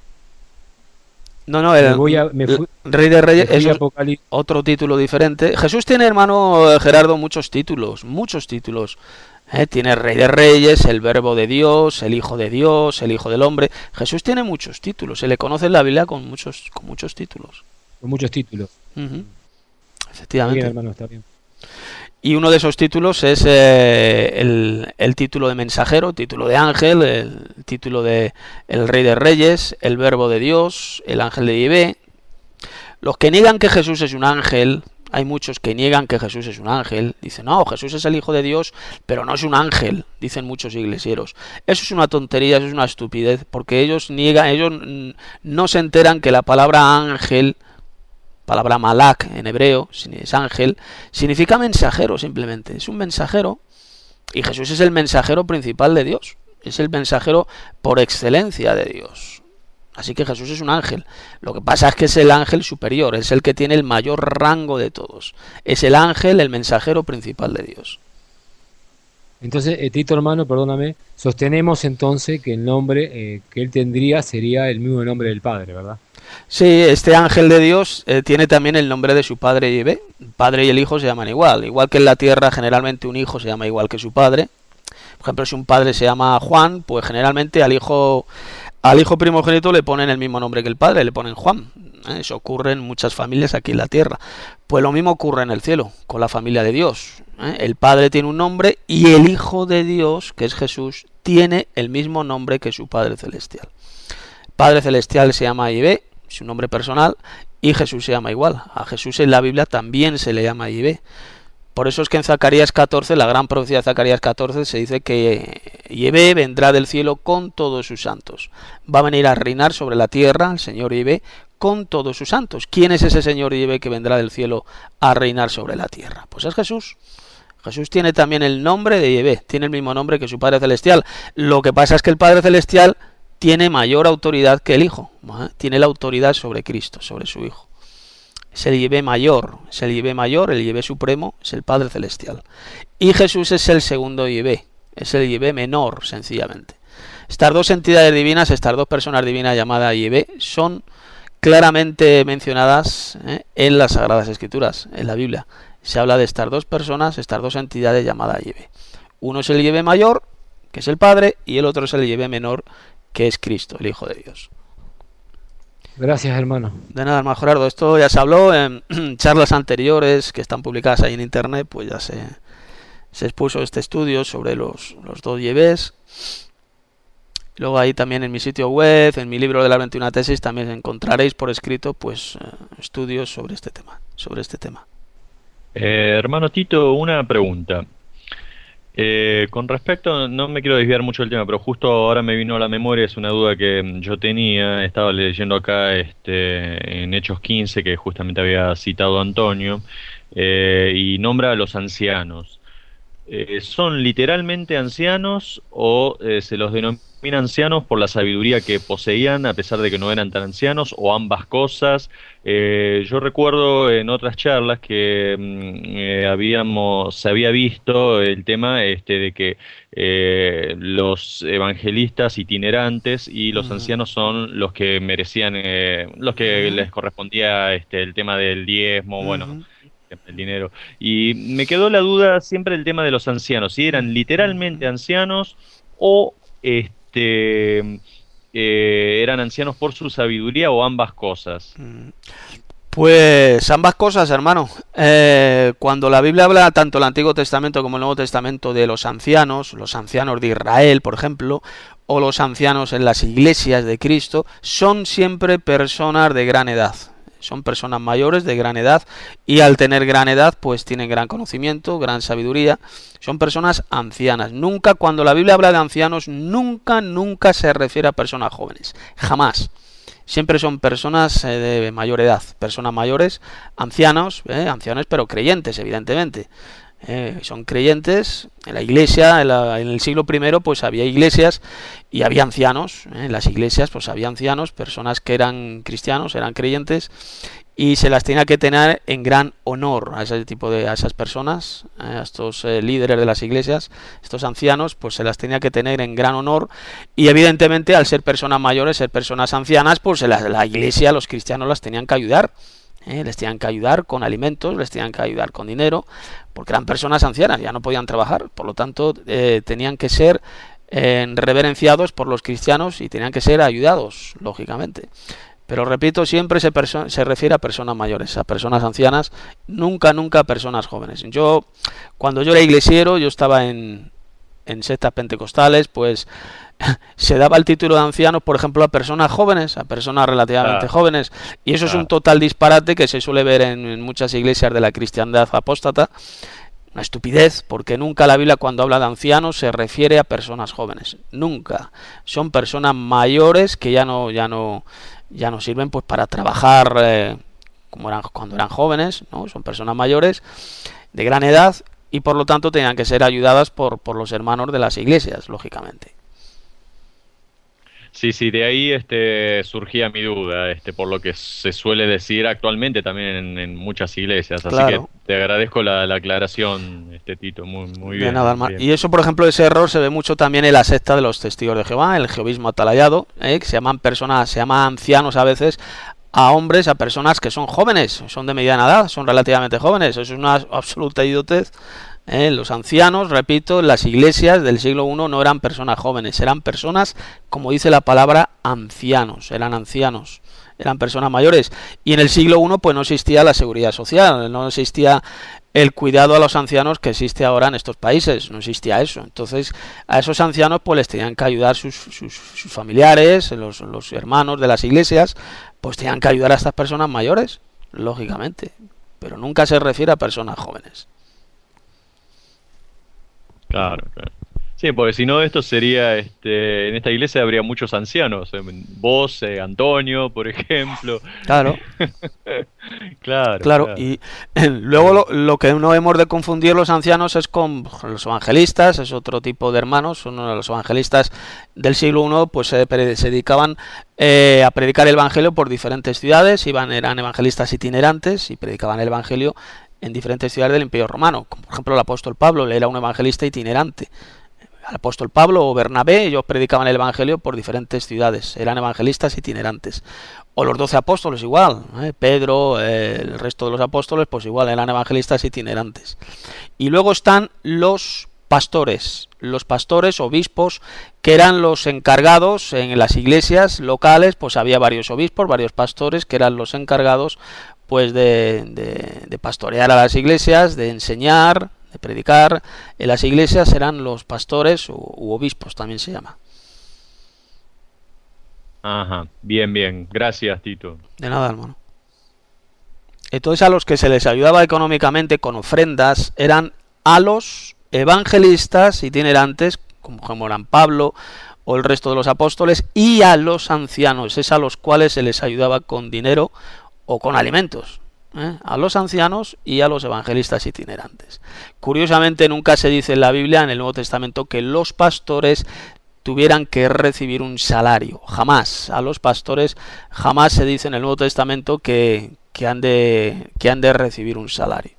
No, no, Me el, voy a- me el fui- Rey de Me Reyes fui eso a es Apocalip- otro título diferente. Jesús tiene, hermano Gerardo, muchos títulos, muchos títulos. ¿eh? Tiene Rey de Reyes, el Verbo de Dios, el Hijo de Dios, el Hijo del Hombre. Jesús tiene muchos títulos. Se le conoce en la Biblia con muchos, con muchos títulos. con muchos títulos. Ujú. Está bien, Efectivamente. hermano, está bien. Y uno de esos títulos es eh, el, el título de mensajero, título de ángel, el título de el Rey de Reyes, el Verbo de Dios, el ángel de Yahvé. Los que niegan que Jesús es un ángel, hay muchos que niegan que Jesús es un ángel, dicen, no, Jesús es el Hijo de Dios, pero no es un ángel, dicen muchos iglesieros. Eso es una tontería, eso es una estupidez, porque ellos niegan, ellos mm, no se enteran que la palabra ángel, palabra malak en hebreo, si es ángel, significa mensajero simplemente, es un mensajero, y Jesús es el mensajero principal de Dios, es el mensajero por excelencia de Dios. Así que Jesús es un ángel. Lo que pasa es que es el ángel superior, es el que tiene el mayor rango de todos. Es el ángel, el mensajero principal de Dios. Entonces, eh, Tito, hermano, perdóname, sostenemos entonces que el nombre eh, que él tendría sería el mismo nombre del Padre, ¿verdad? Sí, este ángel de Dios eh, tiene también el nombre de su padre Yahvé. El padre y el hijo se llaman igual. Igual que en la tierra generalmente un hijo se llama igual que su padre. Por ejemplo, si un padre se llama Juan, pues generalmente al hijo al hijo primogénito le ponen el mismo nombre que el padre, le ponen Juan. ¿eh? Eso ocurre en muchas familias aquí en la tierra. Pues lo mismo ocurre en el cielo, con la familia de Dios. ¿eh? El padre tiene un nombre y el hijo de Dios, que es Jesús, tiene el mismo nombre que su padre celestial. El padre celestial se llama Yahvé, su nombre personal, y Jesús se llama igual. A Jesús en la Biblia también se le llama Yahvé. Por eso es que en Zacarías catorce, la gran profecía de Zacarías catorce, se dice que Yahvé vendrá del cielo con todos sus santos. Va a venir a reinar sobre la tierra, el Señor Yahvé, con todos sus santos. ¿Quién es ese Señor Yahvé que vendrá del cielo a reinar sobre la tierra? Pues es Jesús. Jesús tiene también el nombre de Yahvé, tiene el mismo nombre que su Padre Celestial. Lo que pasa es que el Padre Celestial tiene mayor autoridad que el Hijo, ¿eh? Tiene la autoridad sobre Cristo, sobre su Hijo. Es el Yahvé mayor, es el Yahvé mayor, el Yahvé supremo, es el Padre Celestial. Y Jesús es el segundo Yahvé, es el Yahvé menor, sencillamente. Estas dos entidades divinas, estas dos personas divinas llamadas Yahvé, son claramente mencionadas ¿eh? en las Sagradas Escrituras, en la Biblia. Se habla de estas dos personas, estas dos entidades llamadas Yahvé. Uno es el Yahvé mayor, que es el Padre, y el otro es el Yahvé menor, que es Cristo, el Hijo de Dios. Gracias, hermano. De nada, hermano Gerardo. Esto ya se habló en charlas anteriores que están publicadas ahí en internet, pues ya se, se expuso este estudio sobre los, los dos Yahvés. Luego ahí también en mi sitio web, en mi libro de la veintiuna tesis, también encontraréis por escrito pues eh, estudios sobre este tema, sobre este tema. Eh, hermano Tito, una pregunta. Eh, con respecto, no me quiero desviar mucho del tema, pero justo ahora me vino a la memoria, es una duda que yo tenía, estaba leyendo acá este, en Hechos quince, que justamente había citado Antonio, eh, y nombra a los ancianos. Eh, ¿son literalmente ancianos o eh, se los denomina ancianos por la sabiduría que poseían a pesar de que no eran tan ancianos, o ambas cosas? Eh, yo recuerdo en otras charlas que mm, eh, habíamos se había visto el tema este de que eh, los evangelistas itinerantes y los Ujú. ancianos son los que merecían, eh, los que Ujú. les correspondía este el tema del diezmo, bueno, Ujú. el dinero. Y me quedó la duda siempre el tema de los ancianos, si eran literalmente ancianos o este eh, eran ancianos por su sabiduría, o ambas cosas. Pues ambas cosas, hermano. Eh, cuando la Biblia habla, tanto el Antiguo Testamento como el Nuevo Testamento, de los ancianos, los ancianos de Israel, por ejemplo, o los ancianos en las iglesias de Cristo, son siempre personas de gran edad. Son personas mayores de gran edad, y al tener gran edad pues tienen gran conocimiento, gran sabiduría. Son personas ancianas. Nunca, cuando la Biblia habla de ancianos, nunca, nunca se refiere a personas jóvenes. Jamás. Siempre son personas eh, de mayor edad, personas mayores, ancianos, eh, ancianos pero creyentes, evidentemente. Eh, son creyentes. En la iglesia, en, la, en el siglo primero, pues había iglesias y había ancianos. Eh, en las iglesias, pues había ancianos, personas que eran cristianos, eran creyentes, y se las tenía que tener en gran honor a ese tipo de, a esas personas, eh, a estos eh, líderes de las iglesias, estos ancianos, pues se las tenía que tener en gran honor. Y evidentemente, al ser personas mayores, ser personas ancianas, pues la, la iglesia, los cristianos las tenían que ayudar. Eh, les tenían que ayudar con alimentos, les tenían que ayudar con dinero, porque eran personas ancianas, ya no podían trabajar, por lo tanto eh, tenían que ser eh, reverenciados por los cristianos y tenían que ser ayudados, lógicamente. Pero repito, siempre se, se refiere a personas mayores, a personas ancianas, nunca, nunca a personas jóvenes. Yo, cuando yo era iglesiero, yo estaba en, en sectas pentecostales, pues se daba el título de ancianos, por ejemplo, a personas jóvenes, a personas relativamente Ah, jóvenes, y eso es un ah. total disparate que se suele ver en, en muchas iglesias de la cristiandad apóstata. Una estupidez, porque nunca la Biblia, cuando habla de ancianos, se refiere a personas jóvenes, nunca. Son personas mayores que ya no ya no ya no sirven pues para trabajar eh, como eran cuando eran jóvenes, ¿no? Son personas mayores de gran edad, y por lo tanto tenían que ser ayudadas por por los hermanos de las iglesias, lógicamente. Sí, sí, de ahí este surgía mi duda, este, por lo que se suele decir actualmente también en, en muchas iglesias. Así Claro. que te agradezco la, la aclaración, este Tito, muy, muy De bien. nada, hermano. bien. Y eso, por ejemplo, ese error se ve mucho también en la secta de los testigos de Jehová, el jehovismo atalayado, ¿eh? Que se llaman personas, se llaman ancianos a veces a hombres, a personas que son jóvenes, son de mediana edad, son relativamente jóvenes. Eso es una absoluta idiotez. ¿eh? Los ancianos, repito, en las iglesias del siglo primero no eran personas jóvenes, eran personas, como dice la palabra, ancianos, eran ancianos, eran personas mayores. Y en el siglo primero pues no existía la seguridad social, no existía el cuidado a los ancianos que existe ahora en estos países, no existía eso. Entonces a esos ancianos pues les tenían que ayudar sus, sus, sus familiares, los, los hermanos de las iglesias, pues tenían que ayudar a estas personas mayores, lógicamente, pero nunca se refiere a personas jóvenes. Claro, claro. Sí, porque si no esto sería, este, en esta iglesia habría muchos ancianos, eh, vos, eh, Antonio, por ejemplo. Claro. Claro, Claro, claro. y eh, luego lo, lo que no hemos de confundir los ancianos es con los evangelistas, es otro tipo de hermanos. Uno de los evangelistas del siglo primero pues se, pre- se dedicaban eh, a predicar el evangelio por diferentes ciudades, iban, eran evangelistas itinerantes y predicaban el evangelio en diferentes ciudades del Imperio Romano, como por ejemplo el apóstol Pablo, él era un evangelista itinerante. El apóstol Pablo o Bernabé, ellos predicaban el evangelio por diferentes ciudades, eran evangelistas itinerantes. O los doce apóstoles igual, ¿eh? Pedro, eh, el resto de los apóstoles, pues igual eran evangelistas itinerantes. Y luego están los pastores, los pastores, obispos, que eran los encargados en las iglesias locales, pues había varios obispos, varios pastores, que eran los encargados pues de, de, de pastorear a las iglesias, de enseñar, de predicar. En las iglesias eran los pastores u, u obispos, también se llama. Ajá, bien, bien. Gracias, Tito. De nada, hermano. Entonces a los que se les ayudaba económicamente con ofrendas eran a los evangelistas itinerantes, como eran Pablo o el resto de los apóstoles, y a los ancianos, es a los cuales se les ayudaba con dinero o con alimentos. ¿eh? A los ancianos y a los evangelistas itinerantes. Curiosamente nunca se dice en la Biblia, en el Nuevo Testamento, que los pastores tuvieran que recibir un salario. Jamás. A los pastores jamás se dice en el Nuevo Testamento que, que, han, de, que han de recibir un salario.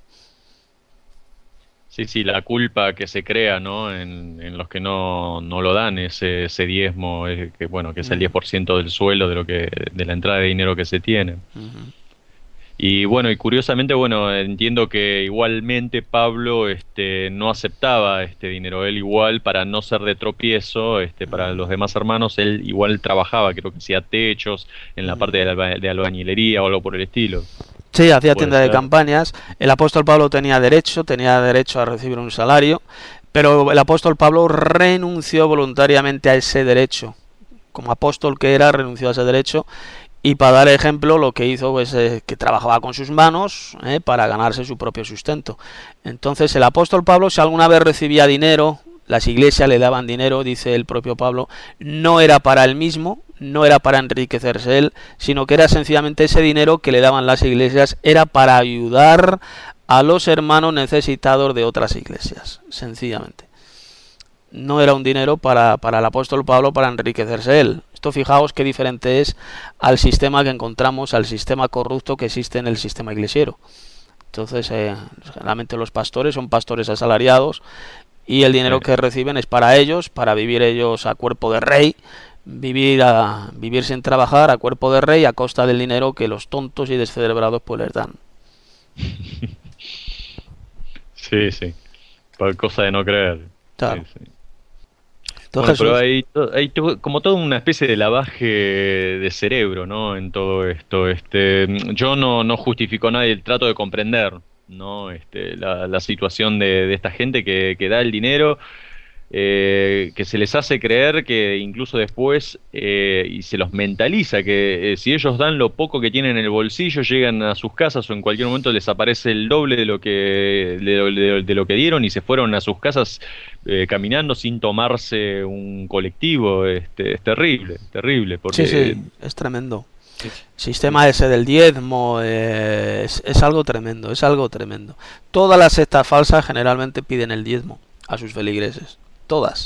Sí, sí, la culpa que se crea, ¿no? En, en los que no, no lo dan ese, ese diezmo, eh, que bueno, que es el diez por ciento del sueldo de lo que de la entrada de dinero que se tiene. Uh-huh. Y bueno, y curiosamente, bueno, entiendo que igualmente Pablo este, no aceptaba este dinero. Él igual, para no ser de tropiezo este, para los demás hermanos, él igual trabajaba, creo que hacía techos en la parte de, alba, de albañilería o algo por el estilo. Sí, hacía tienda de campañas. El apóstol Pablo tenía derecho, tenía derecho a recibir un salario, pero el apóstol Pablo renunció voluntariamente a ese derecho. Como apóstol que era, renunció a ese derecho. Y para dar ejemplo, lo que hizo es pues, eh, que trabajaba con sus manos eh, para ganarse su propio sustento. Entonces el apóstol Pablo, si alguna vez recibía dinero, las iglesias le daban dinero, dice el propio Pablo, no era para él mismo, no era para enriquecerse él, sino que era sencillamente ese dinero que le daban las iglesias, era para ayudar a los hermanos necesitados de otras iglesias, sencillamente. No era un dinero para, para el apóstol Pablo para enriquecerse él. Esto fijaos qué diferente es al sistema que encontramos, al sistema corrupto que existe en el sistema iglesiero. Entonces, eh, generalmente los pastores son pastores asalariados y el dinero que reciben es para ellos, para vivir ellos a cuerpo de rey, vivir, a, vivir sin trabajar a cuerpo de rey a costa del dinero que los tontos y descerebrados pues les dan. Sí, sí. Por cosa de no creer. Claro. Sí, sí. Entonces, bueno, pero hay, to- hay to- como toda una especie de lavaje de cerebro, ¿no? En todo esto. Este, yo no, no justifico a nadie, trato de comprender, ¿no? Este, la, la situación de, de esta gente que, que da el dinero, eh, que se les hace creer que incluso después, eh, y se los mentaliza, que eh, si ellos dan lo poco que tienen en el bolsillo, llegan a sus casas o en cualquier momento les aparece el doble de lo que, de, lo- de- de lo que dieron y se fueron a sus casas eh, caminando sin tomarse un colectivo. Este, es terrible, terrible. Porque, sí, sí, es tremendo. El sistema ese del diezmo eh, es, es algo tremendo, es algo tremendo. Todas las sectas falsas generalmente piden el diezmo a sus feligreses. Todas.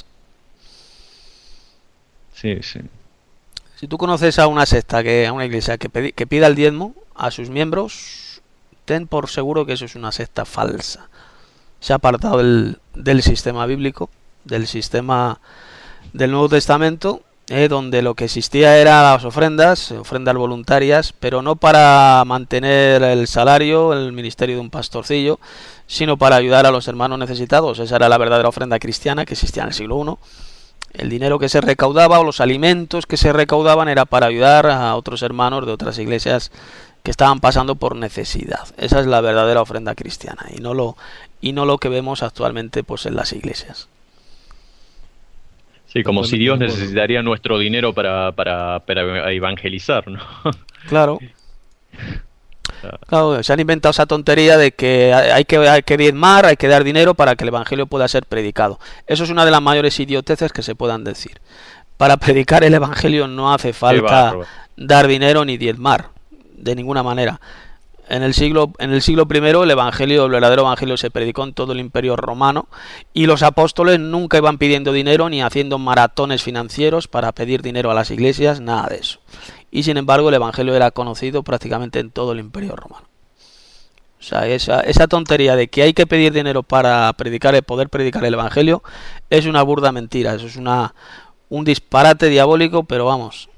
Sí, sí. Si tú conoces a una secta, que a una iglesia que, pedi, que pida el diezmo a sus miembros, ten por seguro que eso es una secta falsa. Se ha apartado del, del sistema bíblico, del sistema del Nuevo Testamento, eh, donde lo que existía eran las ofrendas, ofrendas voluntarias, pero no para mantener el salario, el ministerio de un pastorcillo, sino para ayudar a los hermanos necesitados. Esa era la verdadera ofrenda cristiana que existía en el siglo primero. El dinero que se recaudaba o los alimentos que se recaudaban era para ayudar a otros hermanos de otras iglesias que estaban pasando por necesidad. Esa es la verdadera ofrenda cristiana y no lo y no lo que vemos actualmente pues en las iglesias. Sí, como si Dios necesitaría nuestro dinero para, para, para evangelizar, ¿no? Claro. Claro, se han inventado esa tontería de que hay que, hay que diezmar, hay que dar dinero para que el evangelio pueda ser predicado. Eso es una de las mayores idioteces que se puedan decir. Para predicar el evangelio no hace falta dar dinero ni diezmar, de ninguna manera. En el siglo en el siglo primero el evangelio, el verdadero evangelio se predicó en todo el Imperio Romano y los apóstoles nunca iban pidiendo dinero ni haciendo maratones financieros para pedir dinero a las iglesias, nada de eso. Y sin embargo el evangelio era conocido prácticamente en todo el Imperio Romano. O sea, esa, esa tontería de que hay que pedir dinero para predicar, poder predicar el evangelio es una burda mentira, eso es una un disparate diabólico, pero vamos,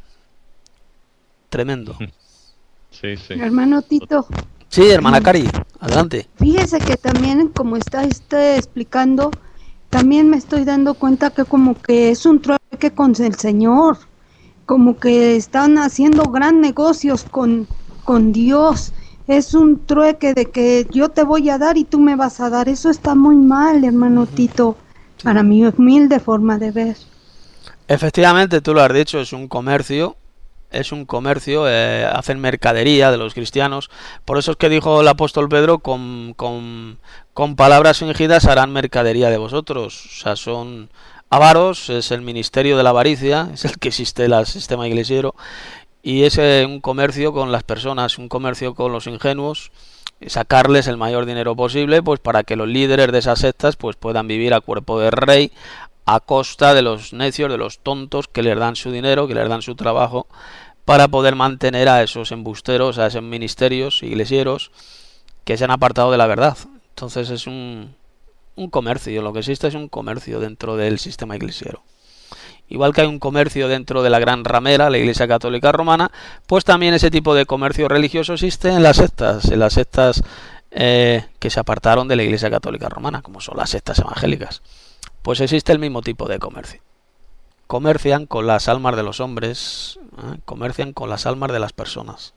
tremendo. Sí, sí. Hermano Tito. Sí, hermana Cari, adelante. Fíjese que también, como está usted explicando, también me estoy dando cuenta que como que es un trueque con el Señor, como que están haciendo gran negocios con, con Dios. Es un trueque de que yo te voy a dar y tú me vas a dar. Eso está muy mal, hermano Tito, para mi humilde forma de ver. Efectivamente, tú lo has dicho, es un comercio. Es un comercio, eh, hacen mercadería de los cristianos. Por eso es que dijo el apóstol Pedro, con, con, con palabras fingidas harán mercadería de vosotros. O sea, son avaros, es el ministerio de la avaricia, es el que existe el sistema iglesiero. Y es eh, un comercio con las personas, un comercio con los ingenuos, sacarles el mayor dinero posible, pues para que los líderes de esas sectas pues puedan vivir a cuerpo de rey, a costa de los necios, de los tontos que les dan su dinero, que les dan su trabajo, para poder mantener a esos embusteros, a esos ministerios iglesieros que se han apartado de la verdad. Entonces es un, un comercio, lo que existe es un comercio dentro del sistema iglesiero. Igual que hay un comercio dentro de la gran ramera, la Iglesia Católica Romana, pues también ese tipo de comercio religioso existe en las sectas, en las sectas eh, que se apartaron de la Iglesia Católica Romana, como son las sectas evangélicas. Pues existe el mismo tipo de comercio. Comercian con las almas de los hombres, ¿eh? Comercian con las almas de las personas.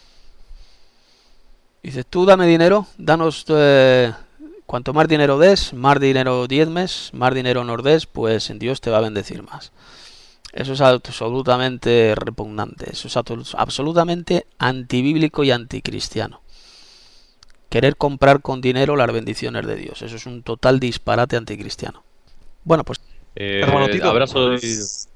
Dices, tú dame dinero, danos, eh, cuanto más dinero des, más dinero diezmes, más dinero nos des, pues en Dios te va a bendecir más. Eso es absolutamente repugnante, eso es absolutamente antibíblico y anticristiano. Querer comprar con dinero las bendiciones de Dios, eso es un total disparate anticristiano. Bueno, pues... Eh, abrazo de...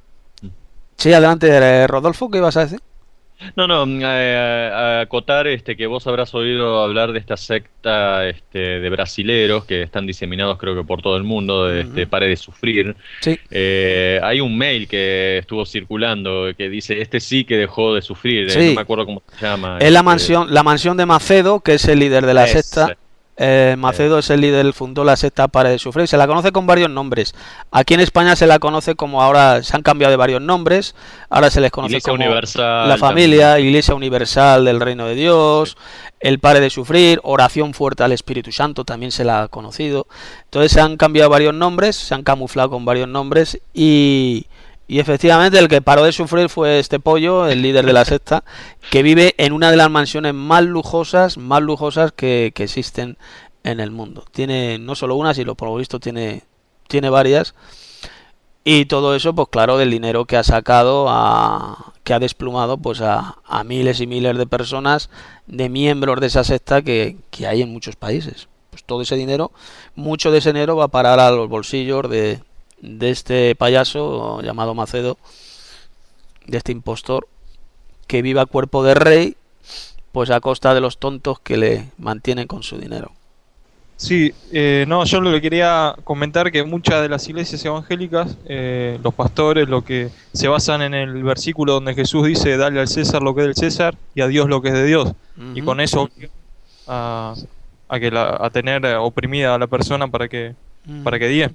Sí, adelante, Rodolfo, ¿qué ibas a decir? No, no, eh, a acotar este, que vos habrás oído hablar de esta secta este, de brasileros que están diseminados creo que por todo el mundo, de, este, Pare de Sufrir. Sí. Eh, hay un mail que estuvo circulando que dice, este sí que dejó de sufrir, sí. eh, no me acuerdo cómo se llama. Es este, la mansión, la mansión de Macedo, que es el líder de la es, secta. Eh, Macedo es el líder, fundó la secta Pare de Sufrir. Se la conoce con varios nombres. Aquí en España se la conoce como, ahora se han cambiado de varios nombres. Ahora se les conoce Iglesia como Universal, la familia, también. Iglesia Universal del Reino de Dios, sí. El Pare de Sufrir, Oración Fuerte al Espíritu Santo, también se la ha conocido. Entonces se han cambiado varios nombres, se han camuflado con varios nombres y... Y efectivamente el que paró de sufrir fue este pollo, el líder de la secta, que vive en una de las mansiones más lujosas, más lujosas que, que existen en el mundo. Tiene no solo una, sino por lo visto tiene, tiene varias. Y todo eso, pues claro, del dinero que ha sacado, a, que ha desplumado pues a, a miles y miles de personas, de miembros de esa secta que, que hay en muchos países. Pues todo ese dinero, mucho de ese dinero va a parar a los bolsillos de... de este payaso llamado Macedo, de este impostor que vive a cuerpo de rey, pues a costa de los tontos que le mantienen con su dinero. Sí, eh, no, yo lo que quería comentar que muchas de las iglesias evangélicas, eh, los pastores, lo que se basan en el versículo donde Jesús dice, dale al César lo que es del César y a Dios lo que es de Dios. Uh-huh. Y con eso a, a que la, a tener oprimida a la persona para que uh-huh. para que diezme.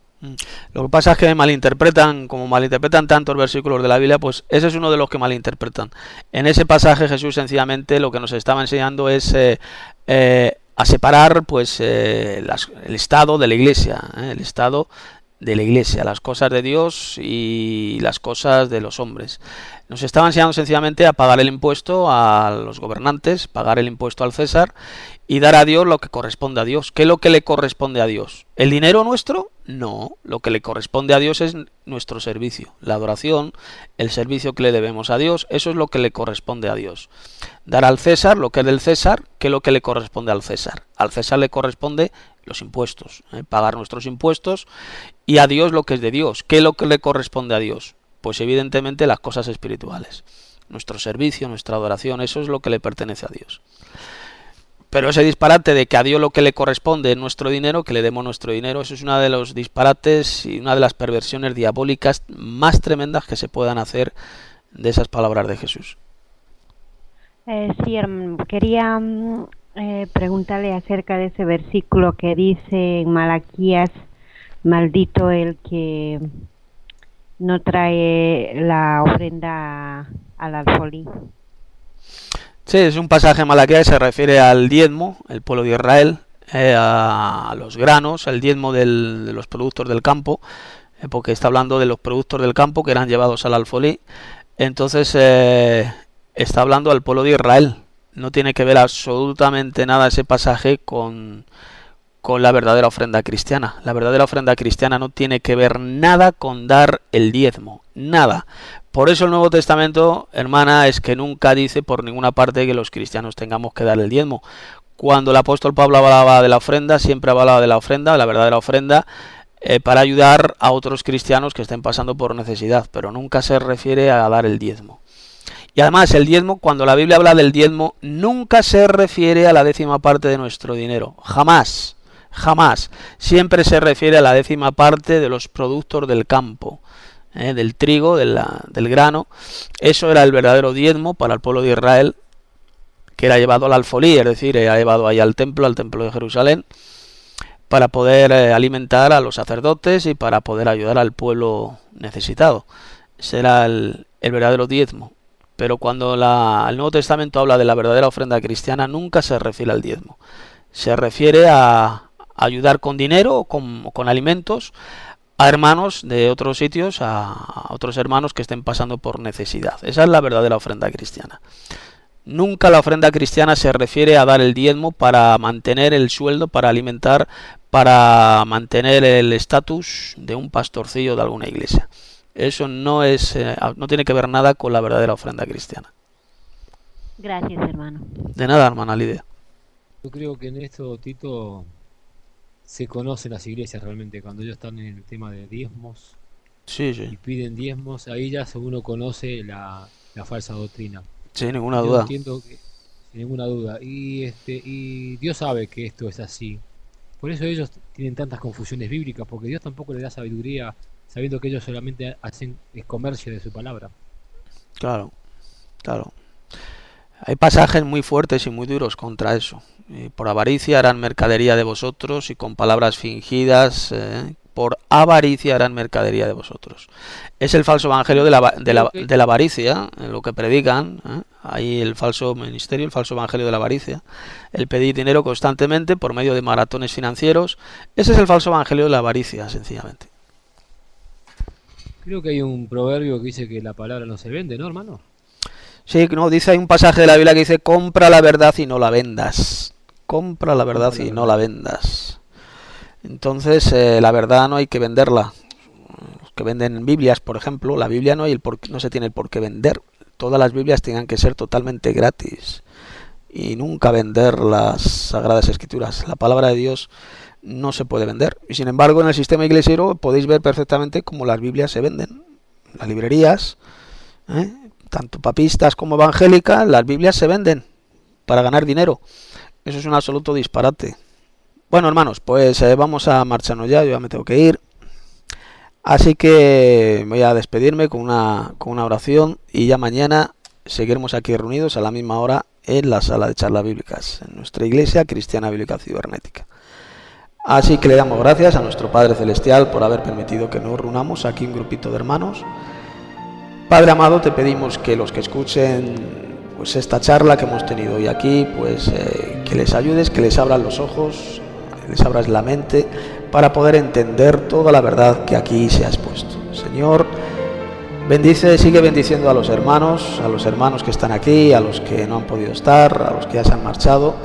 Lo que pasa es que malinterpretan, como malinterpretan tantos versículos de la Biblia, pues ese es uno de los que malinterpretan. En ese pasaje Jesús sencillamente lo que nos estaba enseñando es eh, eh, a separar pues eh, las, el estado de la iglesia, eh, el estado de la iglesia, las cosas de Dios y las cosas de los hombres. Nos estaba enseñando sencillamente a pagar el impuesto a los gobernantes, pagar el impuesto al César y dar a Dios lo que corresponde a Dios. ¿Qué es lo que le corresponde a Dios? ¿El dinero nuestro? No, lo que le corresponde a Dios es nuestro servicio, la adoración, el servicio que le debemos a Dios, eso es lo que le corresponde a Dios. Dar al César lo que es del César, que es lo que le corresponde al César. Al César le corresponde los impuestos, ¿eh? pagar nuestros impuestos, y a Dios lo que es de Dios. ¿Qué es lo que le corresponde a Dios? Pues evidentemente las cosas espirituales. Nuestro servicio, nuestra adoración, eso es lo que le pertenece a Dios. Pero ese disparate de que a Dios lo que le corresponde es nuestro dinero, que le demos nuestro dinero, eso es uno de los disparates y una de las perversiones diabólicas más tremendas que se puedan hacer de esas palabras de Jesús. Eh, sí, hermano, quería eh, preguntarle acerca de ese versículo que dice en Malaquías, maldito el que no trae la ofrenda al alfolí. Sí, es un pasaje en Malaquías que se refiere al diezmo, el pueblo de Israel, eh, a los granos, el diezmo del, de los productos del campo, eh, porque está hablando de los productos del campo que eran llevados al alfolí. Entonces eh, está hablando al pueblo de Israel. No tiene que ver absolutamente nada ese pasaje con, con la verdadera ofrenda cristiana. La verdadera ofrenda cristiana no tiene que ver nada con dar el diezmo, nada. Por eso el Nuevo Testamento, hermana, es que nunca dice por ninguna parte que los cristianos tengamos que dar el diezmo. Cuando el apóstol Pablo hablaba de la ofrenda, siempre hablaba de la ofrenda, de la verdadera ofrenda, eh, para ayudar a otros cristianos que estén pasando por necesidad, pero nunca se refiere a dar el diezmo. Y además el diezmo, cuando la Biblia habla del diezmo, nunca se refiere a la décima parte de nuestro dinero, jamás, jamás. Siempre se refiere a la décima parte de los productos del campo. Eh, del trigo, de la, del grano. Eso era el verdadero diezmo para el pueblo de Israel, que era llevado al alfolí, es decir, era llevado ahí al templo, al templo de Jerusalén, para poder eh, alimentar a los sacerdotes y para poder ayudar al pueblo necesitado. Ese era el, el verdadero diezmo. Pero cuando la, el Nuevo Testamento habla de la verdadera ofrenda cristiana, nunca se refiere al diezmo. Se refiere a ayudar con dinero o con, o con alimentos a hermanos de otros sitios, a, a otros hermanos que estén pasando por necesidad. Esa es la verdadera ofrenda cristiana. Nunca la ofrenda cristiana se refiere a dar el diezmo para mantener el sueldo, para alimentar, para mantener el estatus de un pastorcillo de alguna iglesia. Eso no es, eh, no tiene que ver nada con la verdadera ofrenda cristiana. Gracias, hermano. De nada, hermana Lidia. Yo creo que en esto, Tito, se conocen las iglesias realmente cuando ellos están en el tema de diezmos, sí, sí. y piden diezmos, ahí ya uno conoce la, la falsa doctrina. Sin ninguna Yo duda. entiendo que, sin ninguna duda. Y este y Dios sabe que esto es así. Por eso ellos tienen tantas confusiones bíblicas, porque Dios tampoco le da sabiduría, sabiendo que ellos solamente hacen comercio de su palabra. Claro, claro. Hay pasajes muy fuertes y muy duros contra eso. Eh, por avaricia harán mercadería de vosotros y con palabras fingidas, eh, por avaricia harán mercadería de vosotros. Es el falso evangelio de la, de la, de la avaricia, eh, lo que predican, eh, ahí el falso ministerio, el falso evangelio de la avaricia, el pedir dinero constantemente por medio de maratones financieros. Ese es el falso evangelio de la avaricia, sencillamente. Creo que hay un proverbio que dice que la palabra no se vende, ¿no, hermano? Sí, no, dice, hay un pasaje de la Biblia que dice, compra la verdad y no la vendas. Compra la verdad y no la vendas. Entonces, eh, la verdad no hay que venderla. Los que venden Biblias, por ejemplo, la Biblia no, hay el por, no se tiene el por qué vender. Todas las Biblias tengan que ser totalmente gratis. Y nunca vender las Sagradas Escrituras. La palabra de Dios no se puede vender. Y sin embargo, en el sistema iglesiero podéis ver perfectamente cómo las Biblias se venden. Las librerías, ¿eh? tanto papistas como evangélicas, las Biblias se venden para ganar dinero. Eso es un absoluto disparate. Bueno, hermanos, pues eh, vamos a marcharnos ya, yo ya me tengo que ir. Así que voy a despedirme con una, con una oración y ya mañana seguiremos aquí reunidos a la misma hora en la sala de charlas bíblicas, en nuestra iglesia cristiana bíblica cibernética. Así que le damos gracias a nuestro Padre Celestial por haber permitido que nos reunamos aquí un grupito de hermanos. Padre amado, te pedimos que los que escuchen pues esta charla que hemos tenido hoy aquí, pues eh, que les ayudes, que les abras los ojos, les abras la mente para poder entender toda la verdad que aquí se ha expuesto. Señor, bendice, sigue bendiciendo a los hermanos, a los hermanos que están aquí, a los que no han podido estar, a los que ya se han marchado,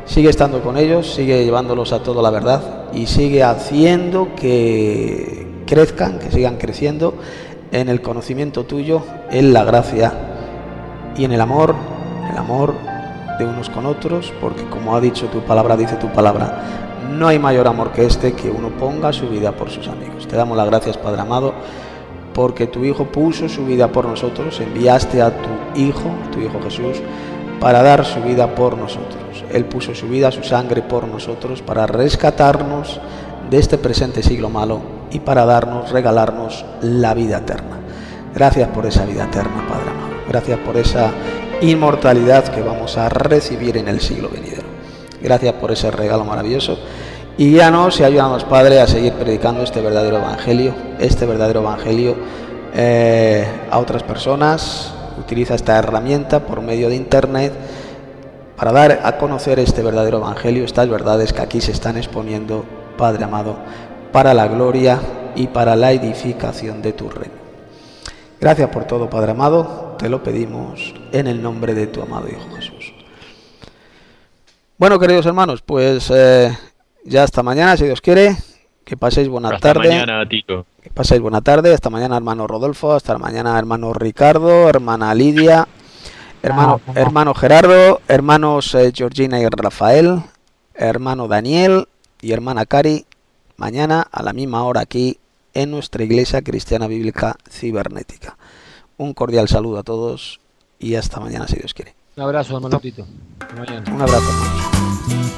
Sigue estando con ellos, sigue llevándolos a toda la verdad y sigue haciendo que crezcan, que sigan creciendo en el conocimiento tuyo, en la gracia y en el amor, el amor de unos con otros, porque como ha dicho tu palabra, dice tu palabra, no hay mayor amor que este, que uno ponga su vida por sus amigos. Te damos las gracias, Padre amado, porque tu Hijo puso su vida por nosotros, enviaste a tu Hijo, a tu Hijo Jesús, para dar su vida por nosotros. Él puso su vida, su sangre por nosotros, para rescatarnos de este presente siglo malo y para darnos, regalarnos la vida eterna. Gracias por esa vida eterna, Padre amado. Gracias por esa inmortalidad que vamos a recibir en el siglo venidero. Gracias por ese regalo maravilloso. Y guíanos y ayúdanos, Padre, a seguir predicando este verdadero evangelio, este verdadero evangelio eh, a otras personas. Utiliza esta herramienta por medio de internet para dar a conocer este verdadero evangelio, estas verdades que aquí se están exponiendo, Padre amado, para la gloria y para la edificación de tu reino. Gracias por todo, Padre amado, te lo pedimos en el nombre de tu amado Hijo Jesús. Bueno, queridos hermanos, pues eh, ya hasta mañana, si Dios quiere. Que paséis buena hasta tarde. Hasta mañana, Tito. Que paséis buena tarde. Hasta mañana, hermano Rodolfo. Hasta mañana, hermano Ricardo, hermana Lidia, hermano, hermano Gerardo, hermanos eh, Georgina y Rafael, hermano Daniel y hermana Cari. Mañana a la misma hora aquí en nuestra Iglesia Cristiana Bíblica Cibernética. Un cordial saludo a todos y hasta mañana, si Dios quiere. Un abrazo, hermano Tito. Hasta mañana. Un abrazo, hermanos.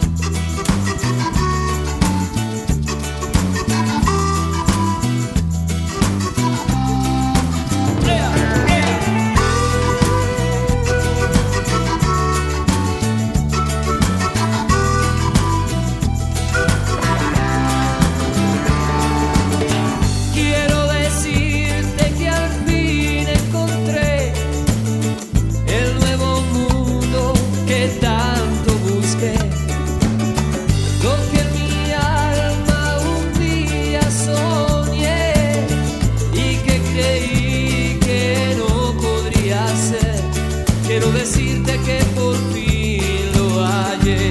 Quiero decirte que al fin encontré el nuevo mundo que tanto busqué. Lo que mi alma un día soñé y que creí que no podría ser. Quiero decirte que por fin lo hallé.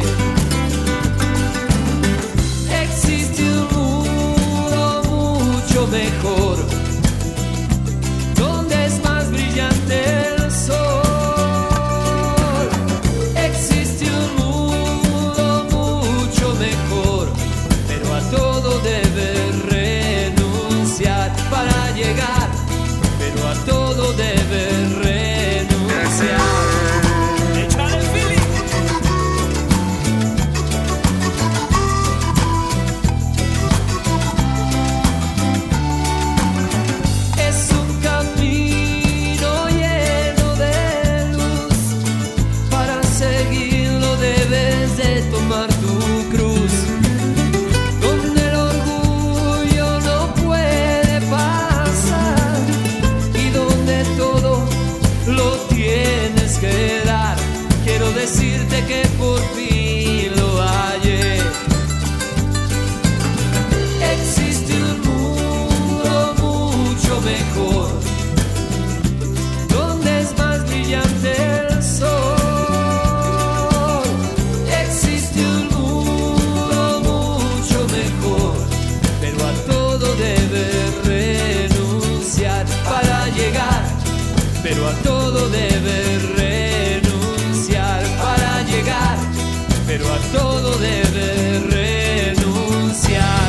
Existe un mundo mucho mejor, donde es más brillante el sol. Existe un mundo mucho mejor, pero a todo debes renunciar para llegar, pero a todo debes renunciar. Échale el feeling. Es un camino lleno de luz, para seguirlo debes de tomar tu cruz, donde el orgullo no puede pasar y donde todo lo tienes que dar. Quiero decirte que por fin lo hallé. Existe un mundo mucho mejor, donde es más brillante el sol. Existe un mundo mucho mejor, pero a todo debes renunciar para llegar, pero a todo debes renunciar para llegar, pero a todo debes renunciar.